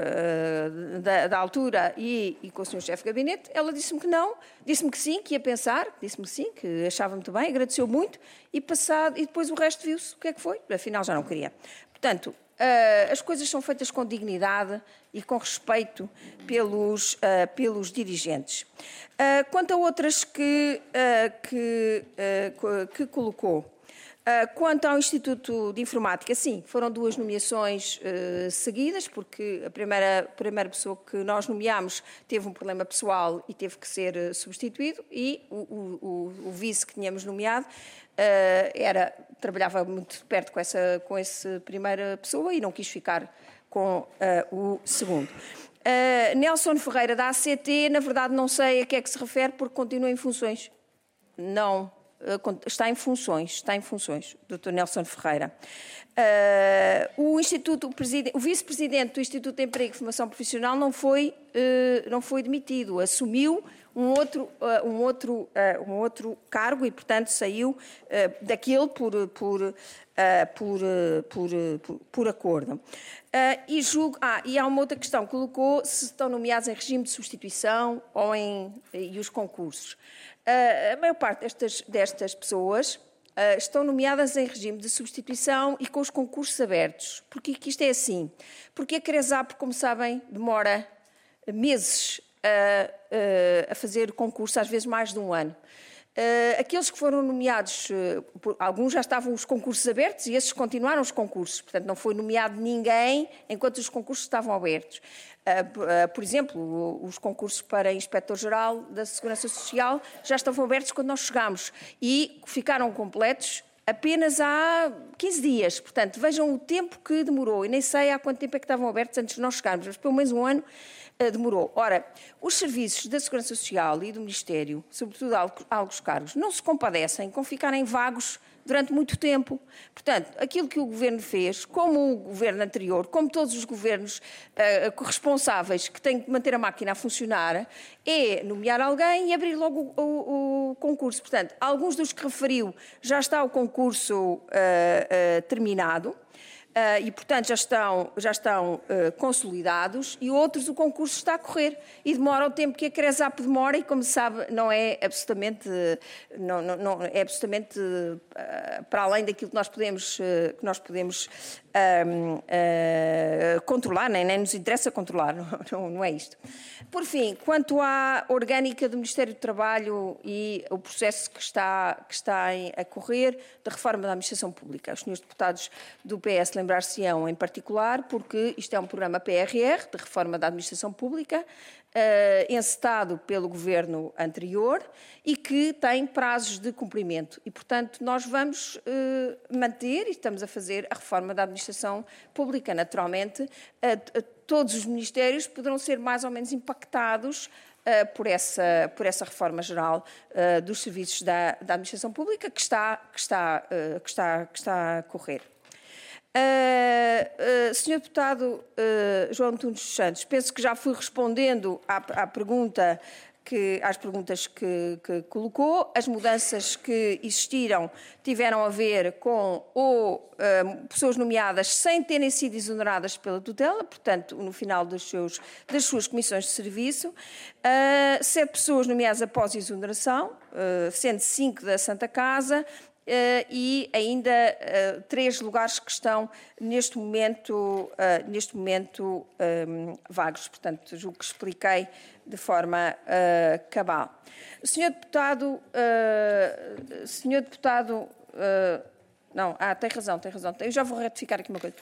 uh, da, da altura e, e com o senhor chefe de gabinete, ela disse-me que não, disse-me que sim, que ia pensar, disse-me que sim, que achava muito bem, agradeceu muito e, passado, e depois o resto viu-se o que é que foi, afinal já não queria. Portanto, uh, as coisas são feitas com dignidade e com respeito pelos, uh, pelos dirigentes. Uh, quanto a outras que, uh, que, uh, que colocou, uh, quanto ao Instituto de Informática, sim, foram duas nomeações uh, seguidas, porque a primeira, a primeira pessoa que nós nomeámos teve um problema pessoal e teve que ser uh, substituído, e o, o, o, o vice que tínhamos nomeado uh, era, trabalhava muito perto com essa, com essa primeira pessoa e não quis ficar com uh, o segundo. Uh, Nelson Ferreira, da A C T, na verdade não sei a que é que se refere, porque continua em funções. Não, uh, está em funções, está em funções, doutor Nelson Ferreira. Uh, o, Instituto, o, o vice-presidente do Instituto de Emprego e Formação Profissional não foi, uh, não foi demitido, assumiu um outro, uh, um, outro, uh, um outro cargo e, portanto, saiu uh, daquele por, por, uh, por, uh, por, uh, por, por acordo. Uh, e, julgo, ah, e há uma outra questão que colocou, se estão nomeados em regime de substituição ou em e os concursos. Uh, a maior parte destas, destas pessoas uh, estão nomeadas em regime de substituição e com os concursos abertos. Porquê que isto é assim? Porque a CRESAP, como sabem, demora meses a, a, a fazer concurso, às vezes mais de um ano. Uh, aqueles que foram nomeados, uh, por, alguns já estavam os concursos abertos e esses continuaram os concursos. Portanto, não foi nomeado ninguém enquanto os concursos estavam abertos. Uh, uh, por exemplo, os concursos para Inspetor-Geral da Segurança Social já estavam abertos quando nós chegámos e ficaram completos apenas há quinze dias. Portanto, vejam o tempo que demorou. E nem sei há quanto tempo é que estavam abertos antes de nós chegarmos, mas pelo menos um ano uh, demorou. Ora, os serviços da Segurança Social e do Ministério, sobretudo alguns cargos, não se compadecem com ficarem vagos durante muito tempo. Portanto, aquilo que o Governo fez, como o Governo anterior, como todos os governos uh, responsáveis que têm que manter a máquina a funcionar, é nomear alguém e abrir logo o, o, o concurso. Portanto, alguns dos que referiu já está o concurso uh, uh, terminado. Uh, e, portanto, já estão, já estão uh, consolidados e outros o concurso está a correr e demora o tempo que a CRESAP demora e, como se sabe, não é absolutamente, não, não, não, é absolutamente uh, para além daquilo que nós podemos, uh, que nós podemos um, uh, controlar, nem, nem nos interessa controlar, não, não, não é isto. Por fim, quanto à orgânica do Ministério do Trabalho e o processo que está, que está a correr da reforma da administração pública, os senhores deputados do P S lembrar-se-ão em particular, porque isto é um programa P R R, de reforma da administração pública, uh, encetado pelo governo anterior e que tem prazos de cumprimento. E, portanto, nós vamos uh, manter e estamos a fazer a reforma da administração pública. Naturalmente, uh, todos os ministérios poderão ser mais ou menos impactados Uh, por, essa, por essa reforma geral uh, dos serviços da, da administração pública que está, que está, uh, que está, que está a correr. Uh, uh, senhor Deputado uh, João Antunes dos Santos, penso que já fui respondendo à, à pergunta que, às perguntas que, que colocou. As mudanças que existiram tiveram a ver com ou, uh, pessoas nomeadas sem terem sido exoneradas pela tutela, portanto, no final dos seus, das suas comissões de serviço, uh, sete pessoas nomeadas após exoneração, uh, sendo cinco da Santa Casa, Uh, e ainda uh, três lugares que estão neste momento, uh, neste momento um, vagos. Portanto, julgo que expliquei de forma uh, cabal. Senhor Deputado, uh, Senhor Deputado, uh, não, ah, tem razão, tem razão. Eu já vou retificar aqui uma coisa.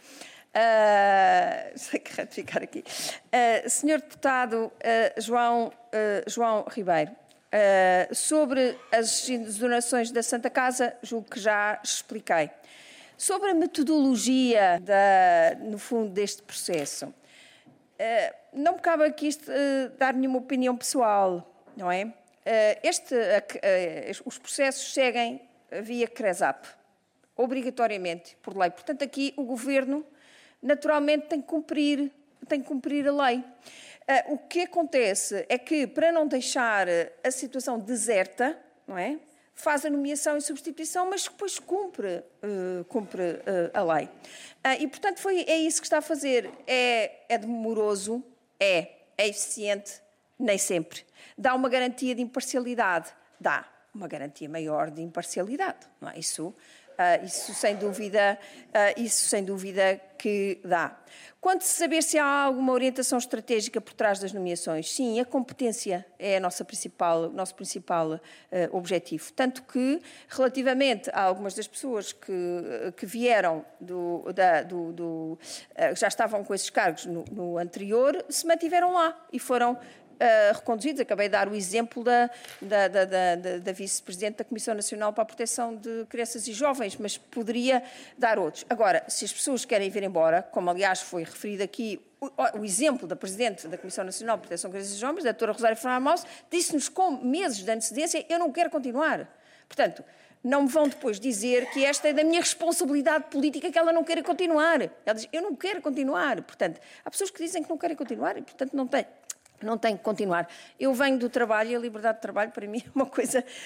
Uh, sei que retificar aqui. Uh, Senhor Deputado uh, João, uh, João Ribeiro. Uh, sobre as exonerações da Santa Casa, julgo que já expliquei. Sobre a metodologia, da, no fundo, deste processo, uh, não me cabe aqui isto, uh, dar nenhuma opinião pessoal, não é? Uh, este, uh, uh, os processos seguem via CRESAP, obrigatoriamente, por lei. Portanto, aqui o Governo, naturalmente, tem que cumprir, tem que cumprir a lei. Uh, o que acontece é que, para não deixar a situação deserta, não é? Faz a nomeação e substituição, mas depois cumpre, uh, cumpre uh, a lei. Uh, e, portanto, foi, é isso que está a fazer. É, é demoroso, é, é eficiente, nem sempre. Dá uma garantia de imparcialidade? Dá uma garantia maior de imparcialidade, não é? Isso, uh, isso, sem dúvida, uh, isso sem dúvida que dá. Quanto a saber se há alguma orientação estratégica por trás das nomeações, sim, a competência é o nosso principal, nosso principal uh, objetivo. Tanto que, relativamente a algumas das pessoas que, que vieram, do, da, do, do, uh, já estavam com esses cargos no, no anterior, se mantiveram lá e foram Uh, reconduzidos. Acabei de dar o exemplo da, da, da, da, da Vice-Presidente da Comissão Nacional para a Proteção de Crianças e Jovens, mas poderia dar outros. Agora, se as pessoas querem vir embora, como aliás foi referido aqui o, o exemplo da Presidente da Comissão Nacional para a Proteção de Crianças e Jovens, da doutora Rosário Fernandes, disse-nos com meses de antecedência: eu não quero continuar. Portanto, não me vão depois dizer que esta é da minha responsabilidade política, que ela não queira continuar. Ela diz: eu não quero continuar. Portanto, há pessoas que dizem que não querem continuar e, portanto, não têm. Não tenho que continuar. Eu venho do trabalho e a liberdade de trabalho, para mim, é uma coisa uh, uh,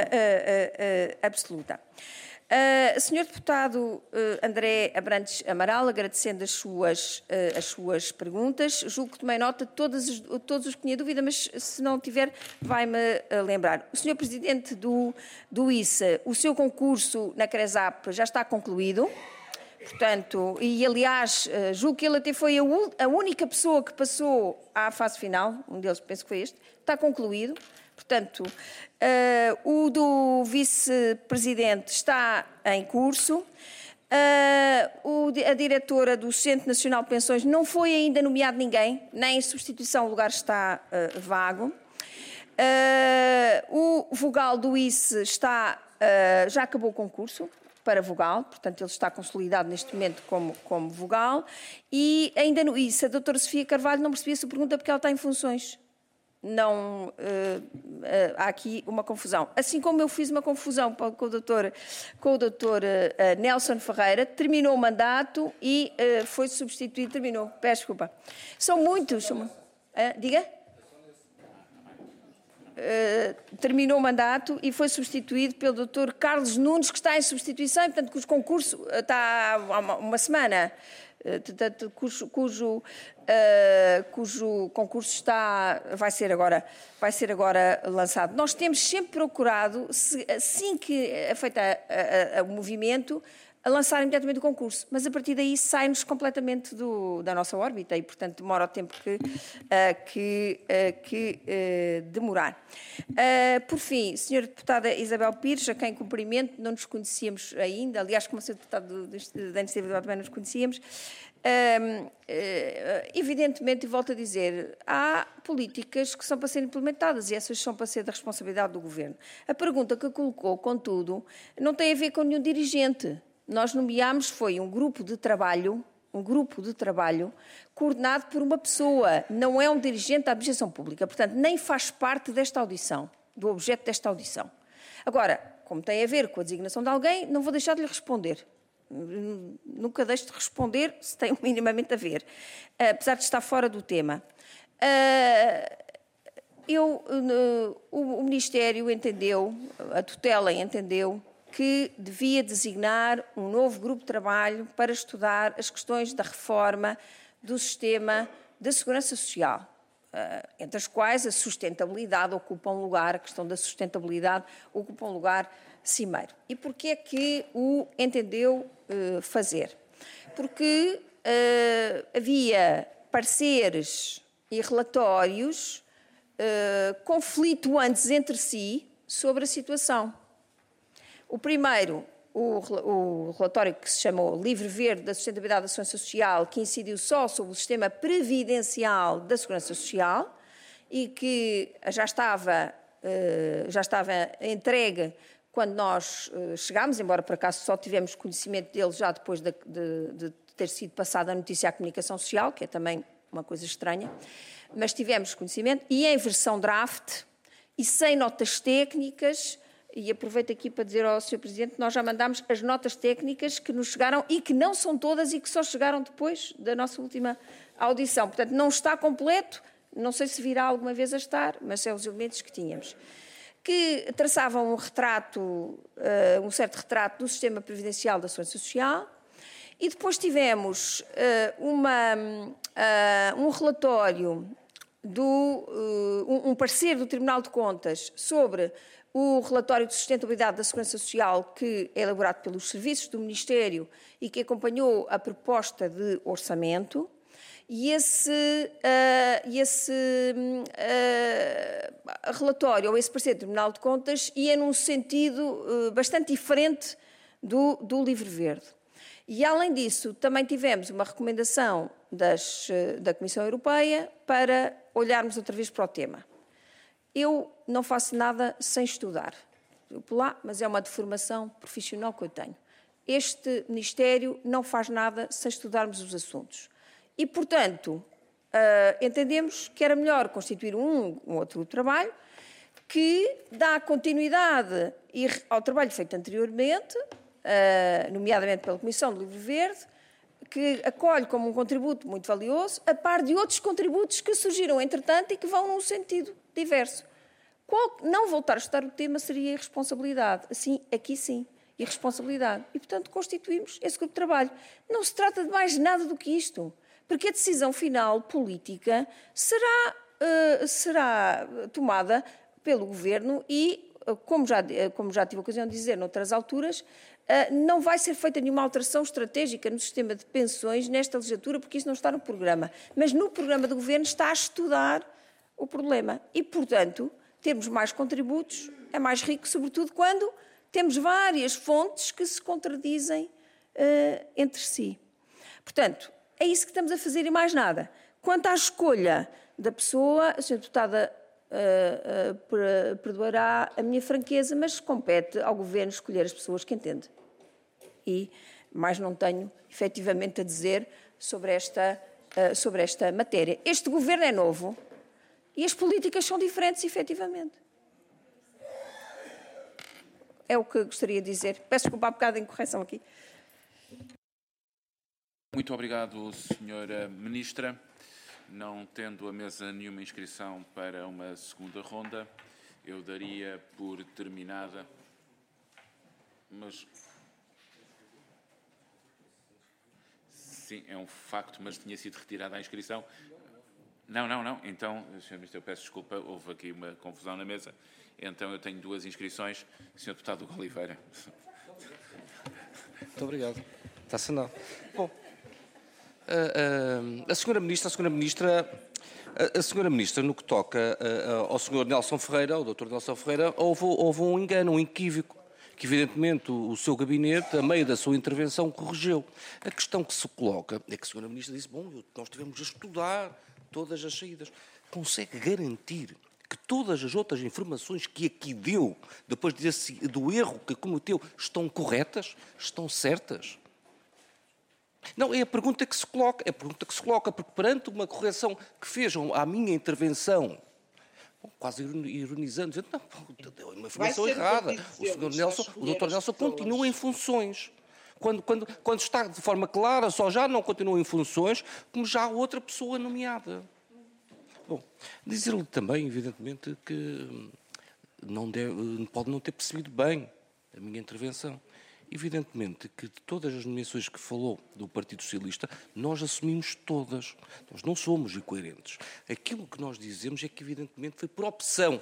uh, uh, absoluta. Uh, senhor Deputado uh, André Abrantes Amaral, agradecendo as suas, uh, as suas perguntas, julgo que tomei nota de todos, todos os que tinha dúvida, mas se não tiver, vai-me uh, lembrar. O senhor Presidente do, do I C A, o seu concurso na CRESAP já está concluído. Portanto, e aliás, julgo que ele até foi a única pessoa que passou à fase final, um deles penso que foi este, está concluído. Portanto, uh, o do vice-presidente está em curso. Uh, o, a diretora do Centro Nacional de Pensões não foi ainda nomeado ninguém, nem em substituição o lugar está uh, vago. Uh, o vogal do I C E está, uh, já acabou o concurso para vogal, portanto ele está consolidado neste momento como, como vogal. E ainda no I C E, a doutora Sofia Carvalho, não percebi a sua pergunta porque ela está em funções. Não, uh, uh, há aqui uma confusão. Assim como eu fiz uma confusão com o doutor, com o doutor uh, Nelson Ferreira, terminou o mandato e uh, foi substituído, terminou, peço desculpa. São muitos. São, uh, diga? Uh, terminou o mandato e foi substituído pelo doutor Carlos Nunes, que está em substituição, e, portanto, cujo concurso está há uma, uma semana, uh, cujo, cujo, uh, cujo concurso está, vai ser agora, vai ser agora lançado. Nós temos sempre procurado, se, assim que é feito o movimento, a lançar imediatamente o concurso, mas a partir daí sai-nos completamente do, da nossa órbita e, portanto, demora o tempo que, uh, que, uh, que uh, demorar. Uh, por fim, senhora Deputada Isabel Pires, a quem cumprimento, não nos conhecíamos ainda, aliás, como senhor Deputado da Iniciativa também nos conhecíamos. Uh, uh, evidentemente, e volto a dizer, há políticas que são para serem implementadas e essas são para ser da responsabilidade do Governo. A pergunta que colocou, contudo, não tem a ver com nenhum dirigente. Nós nomeámos, foi um grupo de trabalho, um grupo de trabalho coordenado por uma pessoa, não é um dirigente da administração pública, portanto, nem faz parte desta audição, do objeto desta audição. Agora, como tem a ver com a designação de alguém, não vou deixar de lhe responder. Nunca deixo de responder se tem minimamente a ver, apesar de estar fora do tema. Eu, o Ministério entendeu, a tutela entendeu, que devia designar um novo grupo de trabalho para estudar as questões da reforma do sistema da segurança social, entre as quais a sustentabilidade ocupa um lugar, a questão da sustentabilidade ocupa um lugar cimeiro. E porquê é que o entendeu uh, fazer? Porque uh, havia pareceres e relatórios uh, conflituantes entre si sobre a situação. O primeiro, o, o relatório que se chamou Livre Verde da Sustentabilidade da Segurança Social, que incidiu só sobre o sistema previdencial da Segurança Social e que já estava, uh, já estava entregue quando nós uh, chegámos, embora por acaso só tivemos conhecimento dele já depois de, de, de ter sido passada a notícia à comunicação social, que é também uma coisa estranha, mas tivemos conhecimento, e em versão draft, e sem notas técnicas, e aproveito aqui para dizer ao senhor Presidente que nós já mandámos as notas técnicas que nos chegaram e que não são todas e que só chegaram depois da nossa última audição. Portanto, não está completo, não sei se virá alguma vez a estar, mas são os elementos que tínhamos, que traçavam um retrato, uh, um certo retrato do sistema previdencial da Segurança Social, e depois tivemos uh, uma, uh, um relatório, do, uh, um, um parecer do Tribunal de Contas sobre o relatório de sustentabilidade da Segurança Social que é elaborado pelos serviços do Ministério e que acompanhou a proposta de orçamento. E esse, uh, esse uh, relatório, ou esse parecer do Tribunal de Contas, ia num sentido uh, bastante diferente do, do Livre Verde. E, além disso, também tivemos uma recomendação das, uh, da Comissão Europeia para olharmos outra vez para o tema. Eu não faço nada sem estudar, por lá, mas é uma deformação profissional que eu tenho. Este Ministério não faz nada sem estudarmos os assuntos. E, portanto, uh, entendemos que era melhor constituir um, um outro trabalho que dá continuidade ao trabalho feito anteriormente, uh, nomeadamente pela Comissão do Livre Verde, que acolhe como um contributo muito valioso, a par de outros contributos que surgiram, entretanto, e que vão num sentido diverso. Qual, não voltar a estudar o tema seria irresponsabilidade. Assim, aqui sim, irresponsabilidade. E, portanto, constituímos esse grupo de trabalho. Não se trata de mais nada do que isto. Porque a decisão final política será, uh, será tomada pelo Governo e, uh, como, já, uh, como já tive a ocasião de dizer noutras alturas, uh, não vai ser feita nenhuma alteração estratégica no sistema de pensões nesta legislatura, porque isso não está no programa. Mas no programa do Governo está a estudar o problema. E, portanto, termos mais contributos é mais rico, sobretudo quando temos várias fontes que se contradizem uh, entre si. Portanto, é isso que estamos a fazer e mais nada. Quanto à escolha da pessoa, a senhora Deputada uh, uh, perdoará a minha franqueza, mas compete ao Governo escolher as pessoas que entende. E mais não tenho, efetivamente, a dizer sobre esta, uh, sobre esta matéria. Este Governo é novo e as políticas são diferentes, efetivamente. É o que gostaria de dizer. Peço desculpa há bocado em correção aqui. Muito obrigado, senhora Ministra. Não tendo a mesa nenhuma inscrição para uma segunda ronda, eu daria por terminada, mas... Sim, é um facto, mas tinha sido retirada a inscrição. Não, não, não. Então, senhor Ministro, eu peço desculpa, houve aqui uma confusão na mesa. Então, eu tenho duas inscrições. senhor Deputado Hugo Oliveira. Muito obrigado. Está assinado. Bom, a, a, a senhora Ministra, a senhora Ministra, a, a senhora Ministra, no que toca a, a, ao senhor Nelson Ferreira, ao doutor Nelson Ferreira, houve, houve um engano, um equívoco, que evidentemente o, o seu gabinete, a meio da sua intervenção, corrigiu. A questão que se coloca é que a senhora Ministra disse, bom, nós tivemos a estudar todas as saídas. Consegue garantir que todas as outras informações que aqui deu, depois desse, do erro que cometeu, estão corretas? Estão certas? Não, é a pergunta que se coloca, é a pergunta que se coloca, porque perante uma correção que fez à minha intervenção, bom, quase ironizando, dizendo, não, deu uma informação errada. O senhor Nelson, o doutor Nelson continua em funções. Quando, quando, quando está de forma clara, só já não continua em funções, como já há outra pessoa nomeada. Bom, dizer-lhe também, evidentemente, que não deve, pode não ter percebido bem a minha intervenção. Evidentemente que de todas as nomeações que falou do Partido Socialista, nós assumimos todas. Nós não somos incoerentes. Aquilo que nós dizemos é que, evidentemente, foi por opção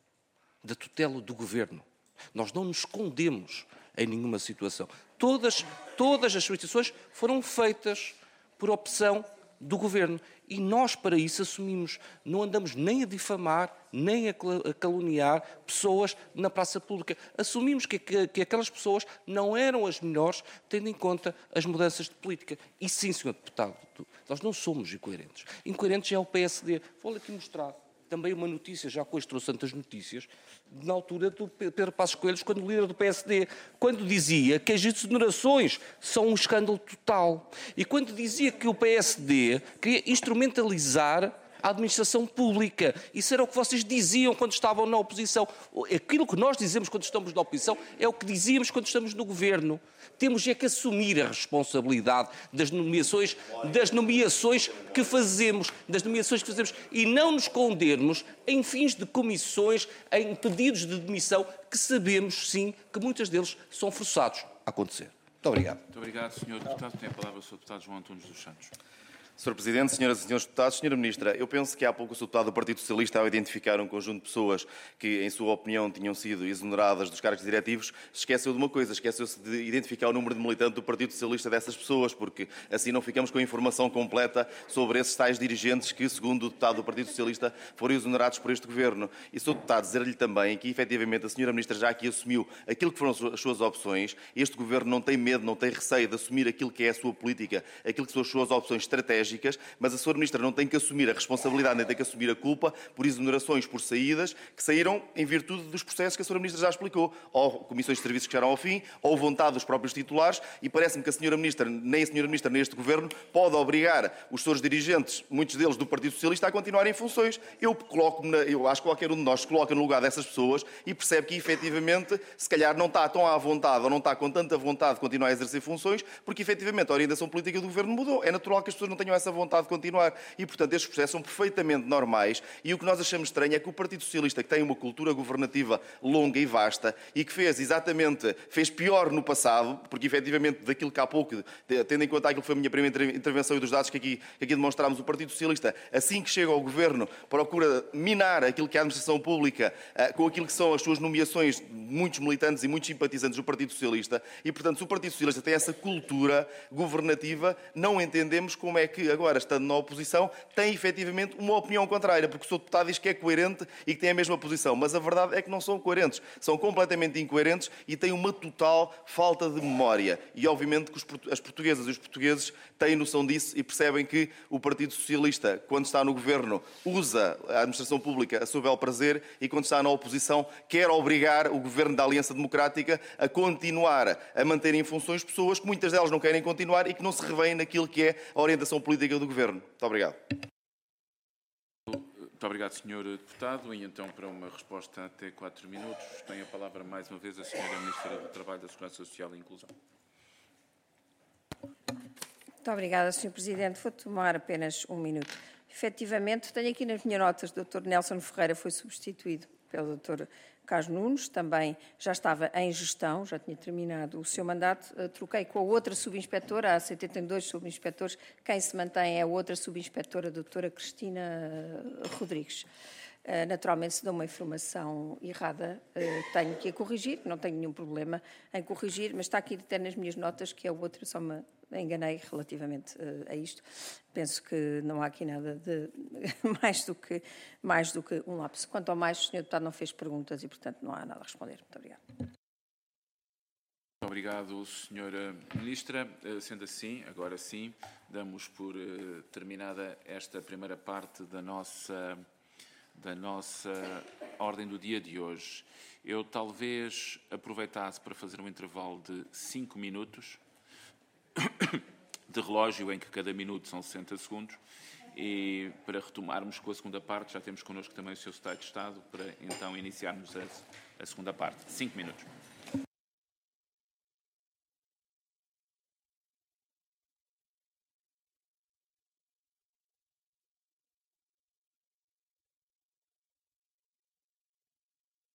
da tutela do Governo. Nós não nos escondemos em nenhuma situação. Todas, todas as substituições foram feitas por opção do Governo. E nós, para isso, assumimos. Não andamos nem a difamar, nem a caluniar pessoas na praça pública. Assumimos que, que, que aquelas pessoas não eram as melhores, tendo em conta as mudanças de política. E sim, senhor Deputado, nós não somos incoerentes. Incoerentes é o P S D. Vou-lhe aqui mostrar também uma notícia, já que hoje trouxe tantas notícias, na altura do Pedro Passos Coelho, quando líder do P S D, quando dizia que as exonerações são um escândalo total. E quando dizia que o P S D queria instrumentalizar a administração pública. Isso era o que vocês diziam quando estavam na oposição. Aquilo que nós dizemos quando estamos na oposição é o que dizíamos quando estamos no governo. Temos é que assumir a responsabilidade das nomeações, das nomeações que fazemos, das nomeações que fazemos e não nos escondermos em fins de comissões, em pedidos de demissão, que sabemos, sim, que muitos deles são forçados a acontecer. Muito obrigado. Muito obrigado, senhor Deputado. Tem a palavra o senhor Deputado João Antunes dos Santos. senhor Presidente, senhoras e senhores deputados, senhora Ministra, eu penso que há pouco o senhor Deputado do Partido Socialista, ao identificar um conjunto de pessoas que, em sua opinião, tinham sido exoneradas dos cargos diretivos, esqueceu de uma coisa, esqueceu-se de identificar o número de militantes do Partido Socialista dessas pessoas, porque assim não ficamos com a informação completa sobre esses tais dirigentes que, segundo o deputado do Partido Socialista, foram exonerados por este Governo. E, senhor Deputado, dizer-lhe também que, efetivamente, a senhora Ministra já aqui assumiu aquilo que foram as suas opções. Este Governo não tem medo, não tem receio de assumir aquilo que é a sua política, aquilo que são as suas opções estratégicas, mas a senhora Ministra não tem que assumir a responsabilidade, nem tem que assumir a culpa por exonerações, por saídas, que saíram em virtude dos processos que a senhora Ministra já explicou, ou comissões de serviços que chegaram ao fim, ou vontade dos próprios titulares, e parece-me que a senhora Ministra, nem a senhora Ministra, nem este Governo, pode obrigar os seus dirigentes, muitos deles do Partido Socialista, a continuar em funções. Eu coloco-me, na, eu acho que qualquer um de nós se coloca no lugar dessas pessoas e percebe que, efetivamente, se calhar não está tão à vontade, ou não está com tanta vontade de continuar a exercer funções, porque, efetivamente, a orientação política do Governo mudou. É natural que as pessoas não tenham essa vontade de continuar. E, portanto, estes processos são perfeitamente normais e o que nós achamos estranho é que o Partido Socialista, que tem uma cultura governativa longa e vasta e que fez exatamente, fez pior no passado, porque, efetivamente, daquilo que há pouco, tendo em conta aquilo que foi a minha primeira intervenção e dos dados que aqui, que aqui demonstrámos, o Partido Socialista, assim que chega ao Governo, procura minar aquilo que é a administração pública com aquilo que são as suas nomeações de muitos militantes e muitos simpatizantes do Partido Socialista e, portanto, se o Partido Socialista tem essa cultura governativa, não entendemos como é que que agora, estando na oposição, tem efetivamente uma opinião contrária, porque o seu deputado diz que é coerente e que tem a mesma posição, mas a verdade é que não são coerentes, são completamente incoerentes e têm uma total falta de memória. E obviamente que os, as portuguesas e os portugueses têm noção disso e percebem que o Partido Socialista, quando está no governo, usa a administração pública a seu bel prazer e quando está na oposição quer obrigar o governo da Aliança Democrática a continuar a manter em funções pessoas que muitas delas não querem continuar e que não se revêem naquilo que é a orientação política do governo. Muito obrigado. Muito obrigado, senhor Deputado. E então, para uma resposta até quatro minutos, tem a palavra mais uma vez a senhora Ministra do Trabalho, da Segurança Social e Inclusão. Muito obrigada, senhor Presidente. Vou tomar apenas um minuto. Efetivamente, tenho aqui nas minhas notas, o doutor Nelson Ferreira foi substituído pelo doutor Carlos Nunes, também já estava em gestão, já tinha terminado o seu mandato. Troquei com a outra subinspetora, há setenta e dois subinspetores, quem se mantém é a outra subinspetora, a doutora Cristina Rodrigues. Naturalmente, se dou uma informação errada, tenho que a corrigir, não tenho nenhum problema em corrigir, mas está aqui até nas minhas notas que a outra só me enganei relativamente a isto. Penso que não há aqui nada de mais do que, mais do que um lapso. Quanto ao mais, o senhor Deputado não fez perguntas e, portanto, não há nada a responder. Muito obrigada. Muito obrigado, senhora Ministra. Sendo assim, agora sim, damos por terminada esta primeira parte da nossa... da nossa ordem do dia de hoje. Eu talvez aproveitasse para fazer um intervalo de cinco minutos de relógio, em que cada minuto são sessenta segundos, e para retomarmos com a segunda parte, já temos connosco também o senhor Secretário de Estado, para então iniciarmos a, a segunda parte. Cinco minutos.